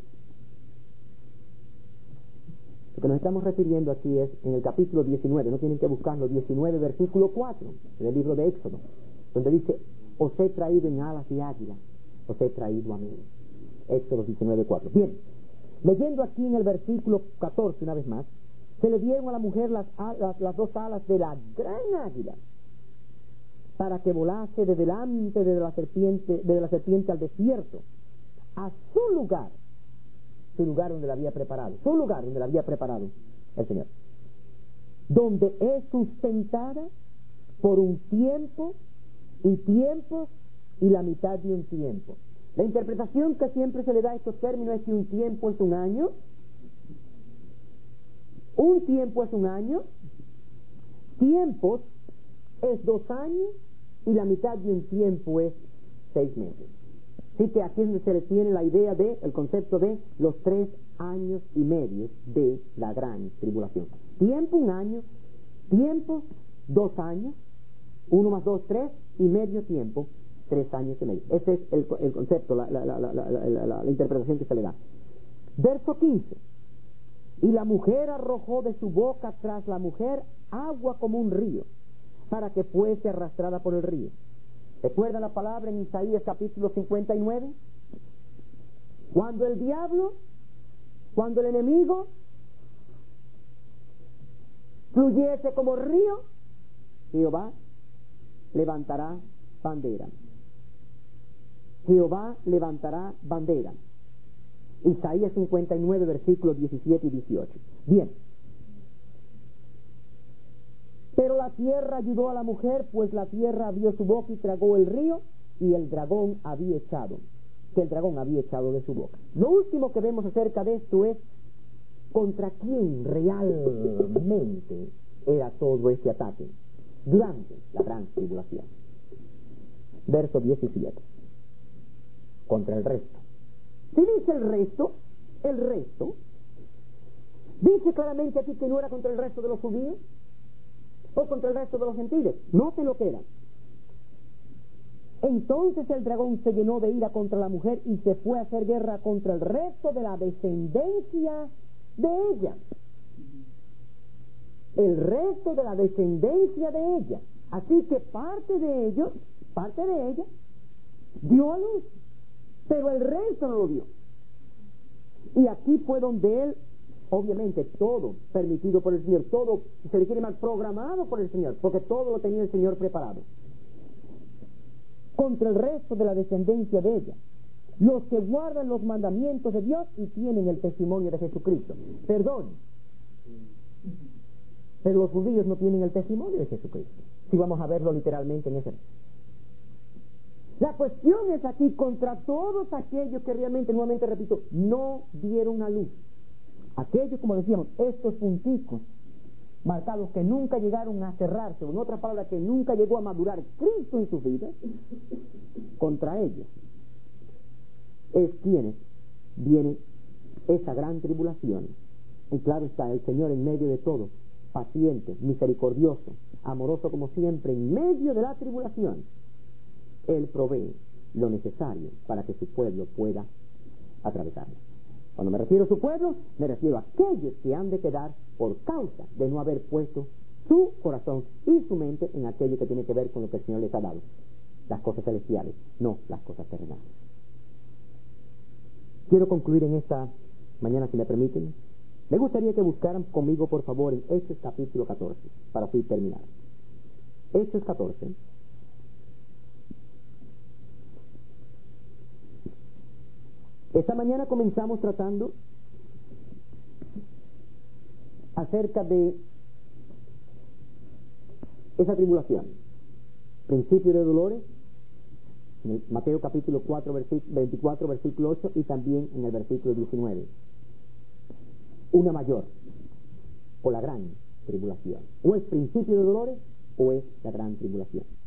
Lo que nos estamos refiriendo aquí es en el capítulo 19, no tienen que buscarlo, 19 versículo 4 del libro de Éxodo, donde dice: os he traído en alas de águila, os he traído a mí. Éxodo 19, 4. Bien, leyendo aquí en el versículo 14 una vez más, se le dieron a la mujer las dos alas de la gran águila, para que volase de delante de la serpiente al desierto, a su lugar donde la había preparado, el Señor, donde es sustentada por un tiempo y tiempos y la mitad de un tiempo. La interpretación que siempre se le da a estos términos es que un tiempo es un año, tiempos es 2 años y la mitad de un tiempo es 6 meses. Así que aquí es donde se le tiene la idea el concepto de los 3 años y medio de la gran tribulación. Tiempo, 1 año, tiempo, 2 años, 1 más 2, 3, y medio tiempo, 3 años y medio. Ese es el concepto, la interpretación que se le da. Verso 15. Y la mujer arrojó de su boca tras la mujer agua como un río, para que fuese arrastrada por el río. ¿Recuerda la palabra en Isaías capítulo 59? Cuando el enemigo fluyese como río, Jehová levantará bandera. Isaías 59, versículos 17 y 18. Bien. Pero la tierra ayudó a la mujer, pues la tierra abrió su boca y tragó el río, y el dragón había echado de su boca. Lo último que vemos acerca de esto es contra quién realmente era todo este ataque durante la gran tribulación. Verso 17. Contra el resto. Si dice el resto, dice claramente aquí que no era contra el resto de los judíos o contra el resto de los gentiles. Note lo que era. Entonces el dragón se llenó de ira contra la mujer y se fue a hacer guerra contra el resto de la descendencia de ella. El resto de la descendencia de ella. Así que parte de ella, dio a luz, pero el resto no lo dio. Y aquí fue donde él, obviamente todo permitido por el Señor, todo, se le quiere llamar programado por el Señor, porque todo lo tenía el Señor preparado. Contra el resto de la descendencia de ella, los que guardan los mandamientos de Dios y tienen el testimonio de Jesucristo. Perdón, pero los judíos no tienen el testimonio de Jesucristo, si vamos a verlo literalmente en ese. La cuestión es aquí contra todos aquellos que realmente, nuevamente repito, no dieron a luz. Aquellos, como decíamos, estos punticos marcados que nunca llegaron a cerrarse, o en otra palabra, que nunca llegó a madurar Cristo en sus vidas, contra ellos es quienes viene esa gran tribulación. Y claro está, el Señor en medio de todo, paciente, misericordioso, amoroso como siempre, en medio de la tribulación, Él provee lo necesario para que su pueblo pueda atravesarlo. Cuando me refiero a su pueblo, me refiero a aquellos que han de quedar por causa de no haber puesto su corazón y su mente en aquello que tiene que ver con lo que el Señor les ha dado, las cosas celestiales, no las cosas terrenales. Quiero concluir en esta mañana, si me permiten. Me gustaría que buscaran conmigo, por favor, en Hechos capítulo 14, para así terminar. Hechos 14. Esta mañana comenzamos tratando acerca de esa tribulación, principio de dolores, en el Mateo capítulo 4, 24, versículo 8, y también en el versículo 19. Una mayor, o la gran tribulación. O es principio de dolores, o es la gran tribulación.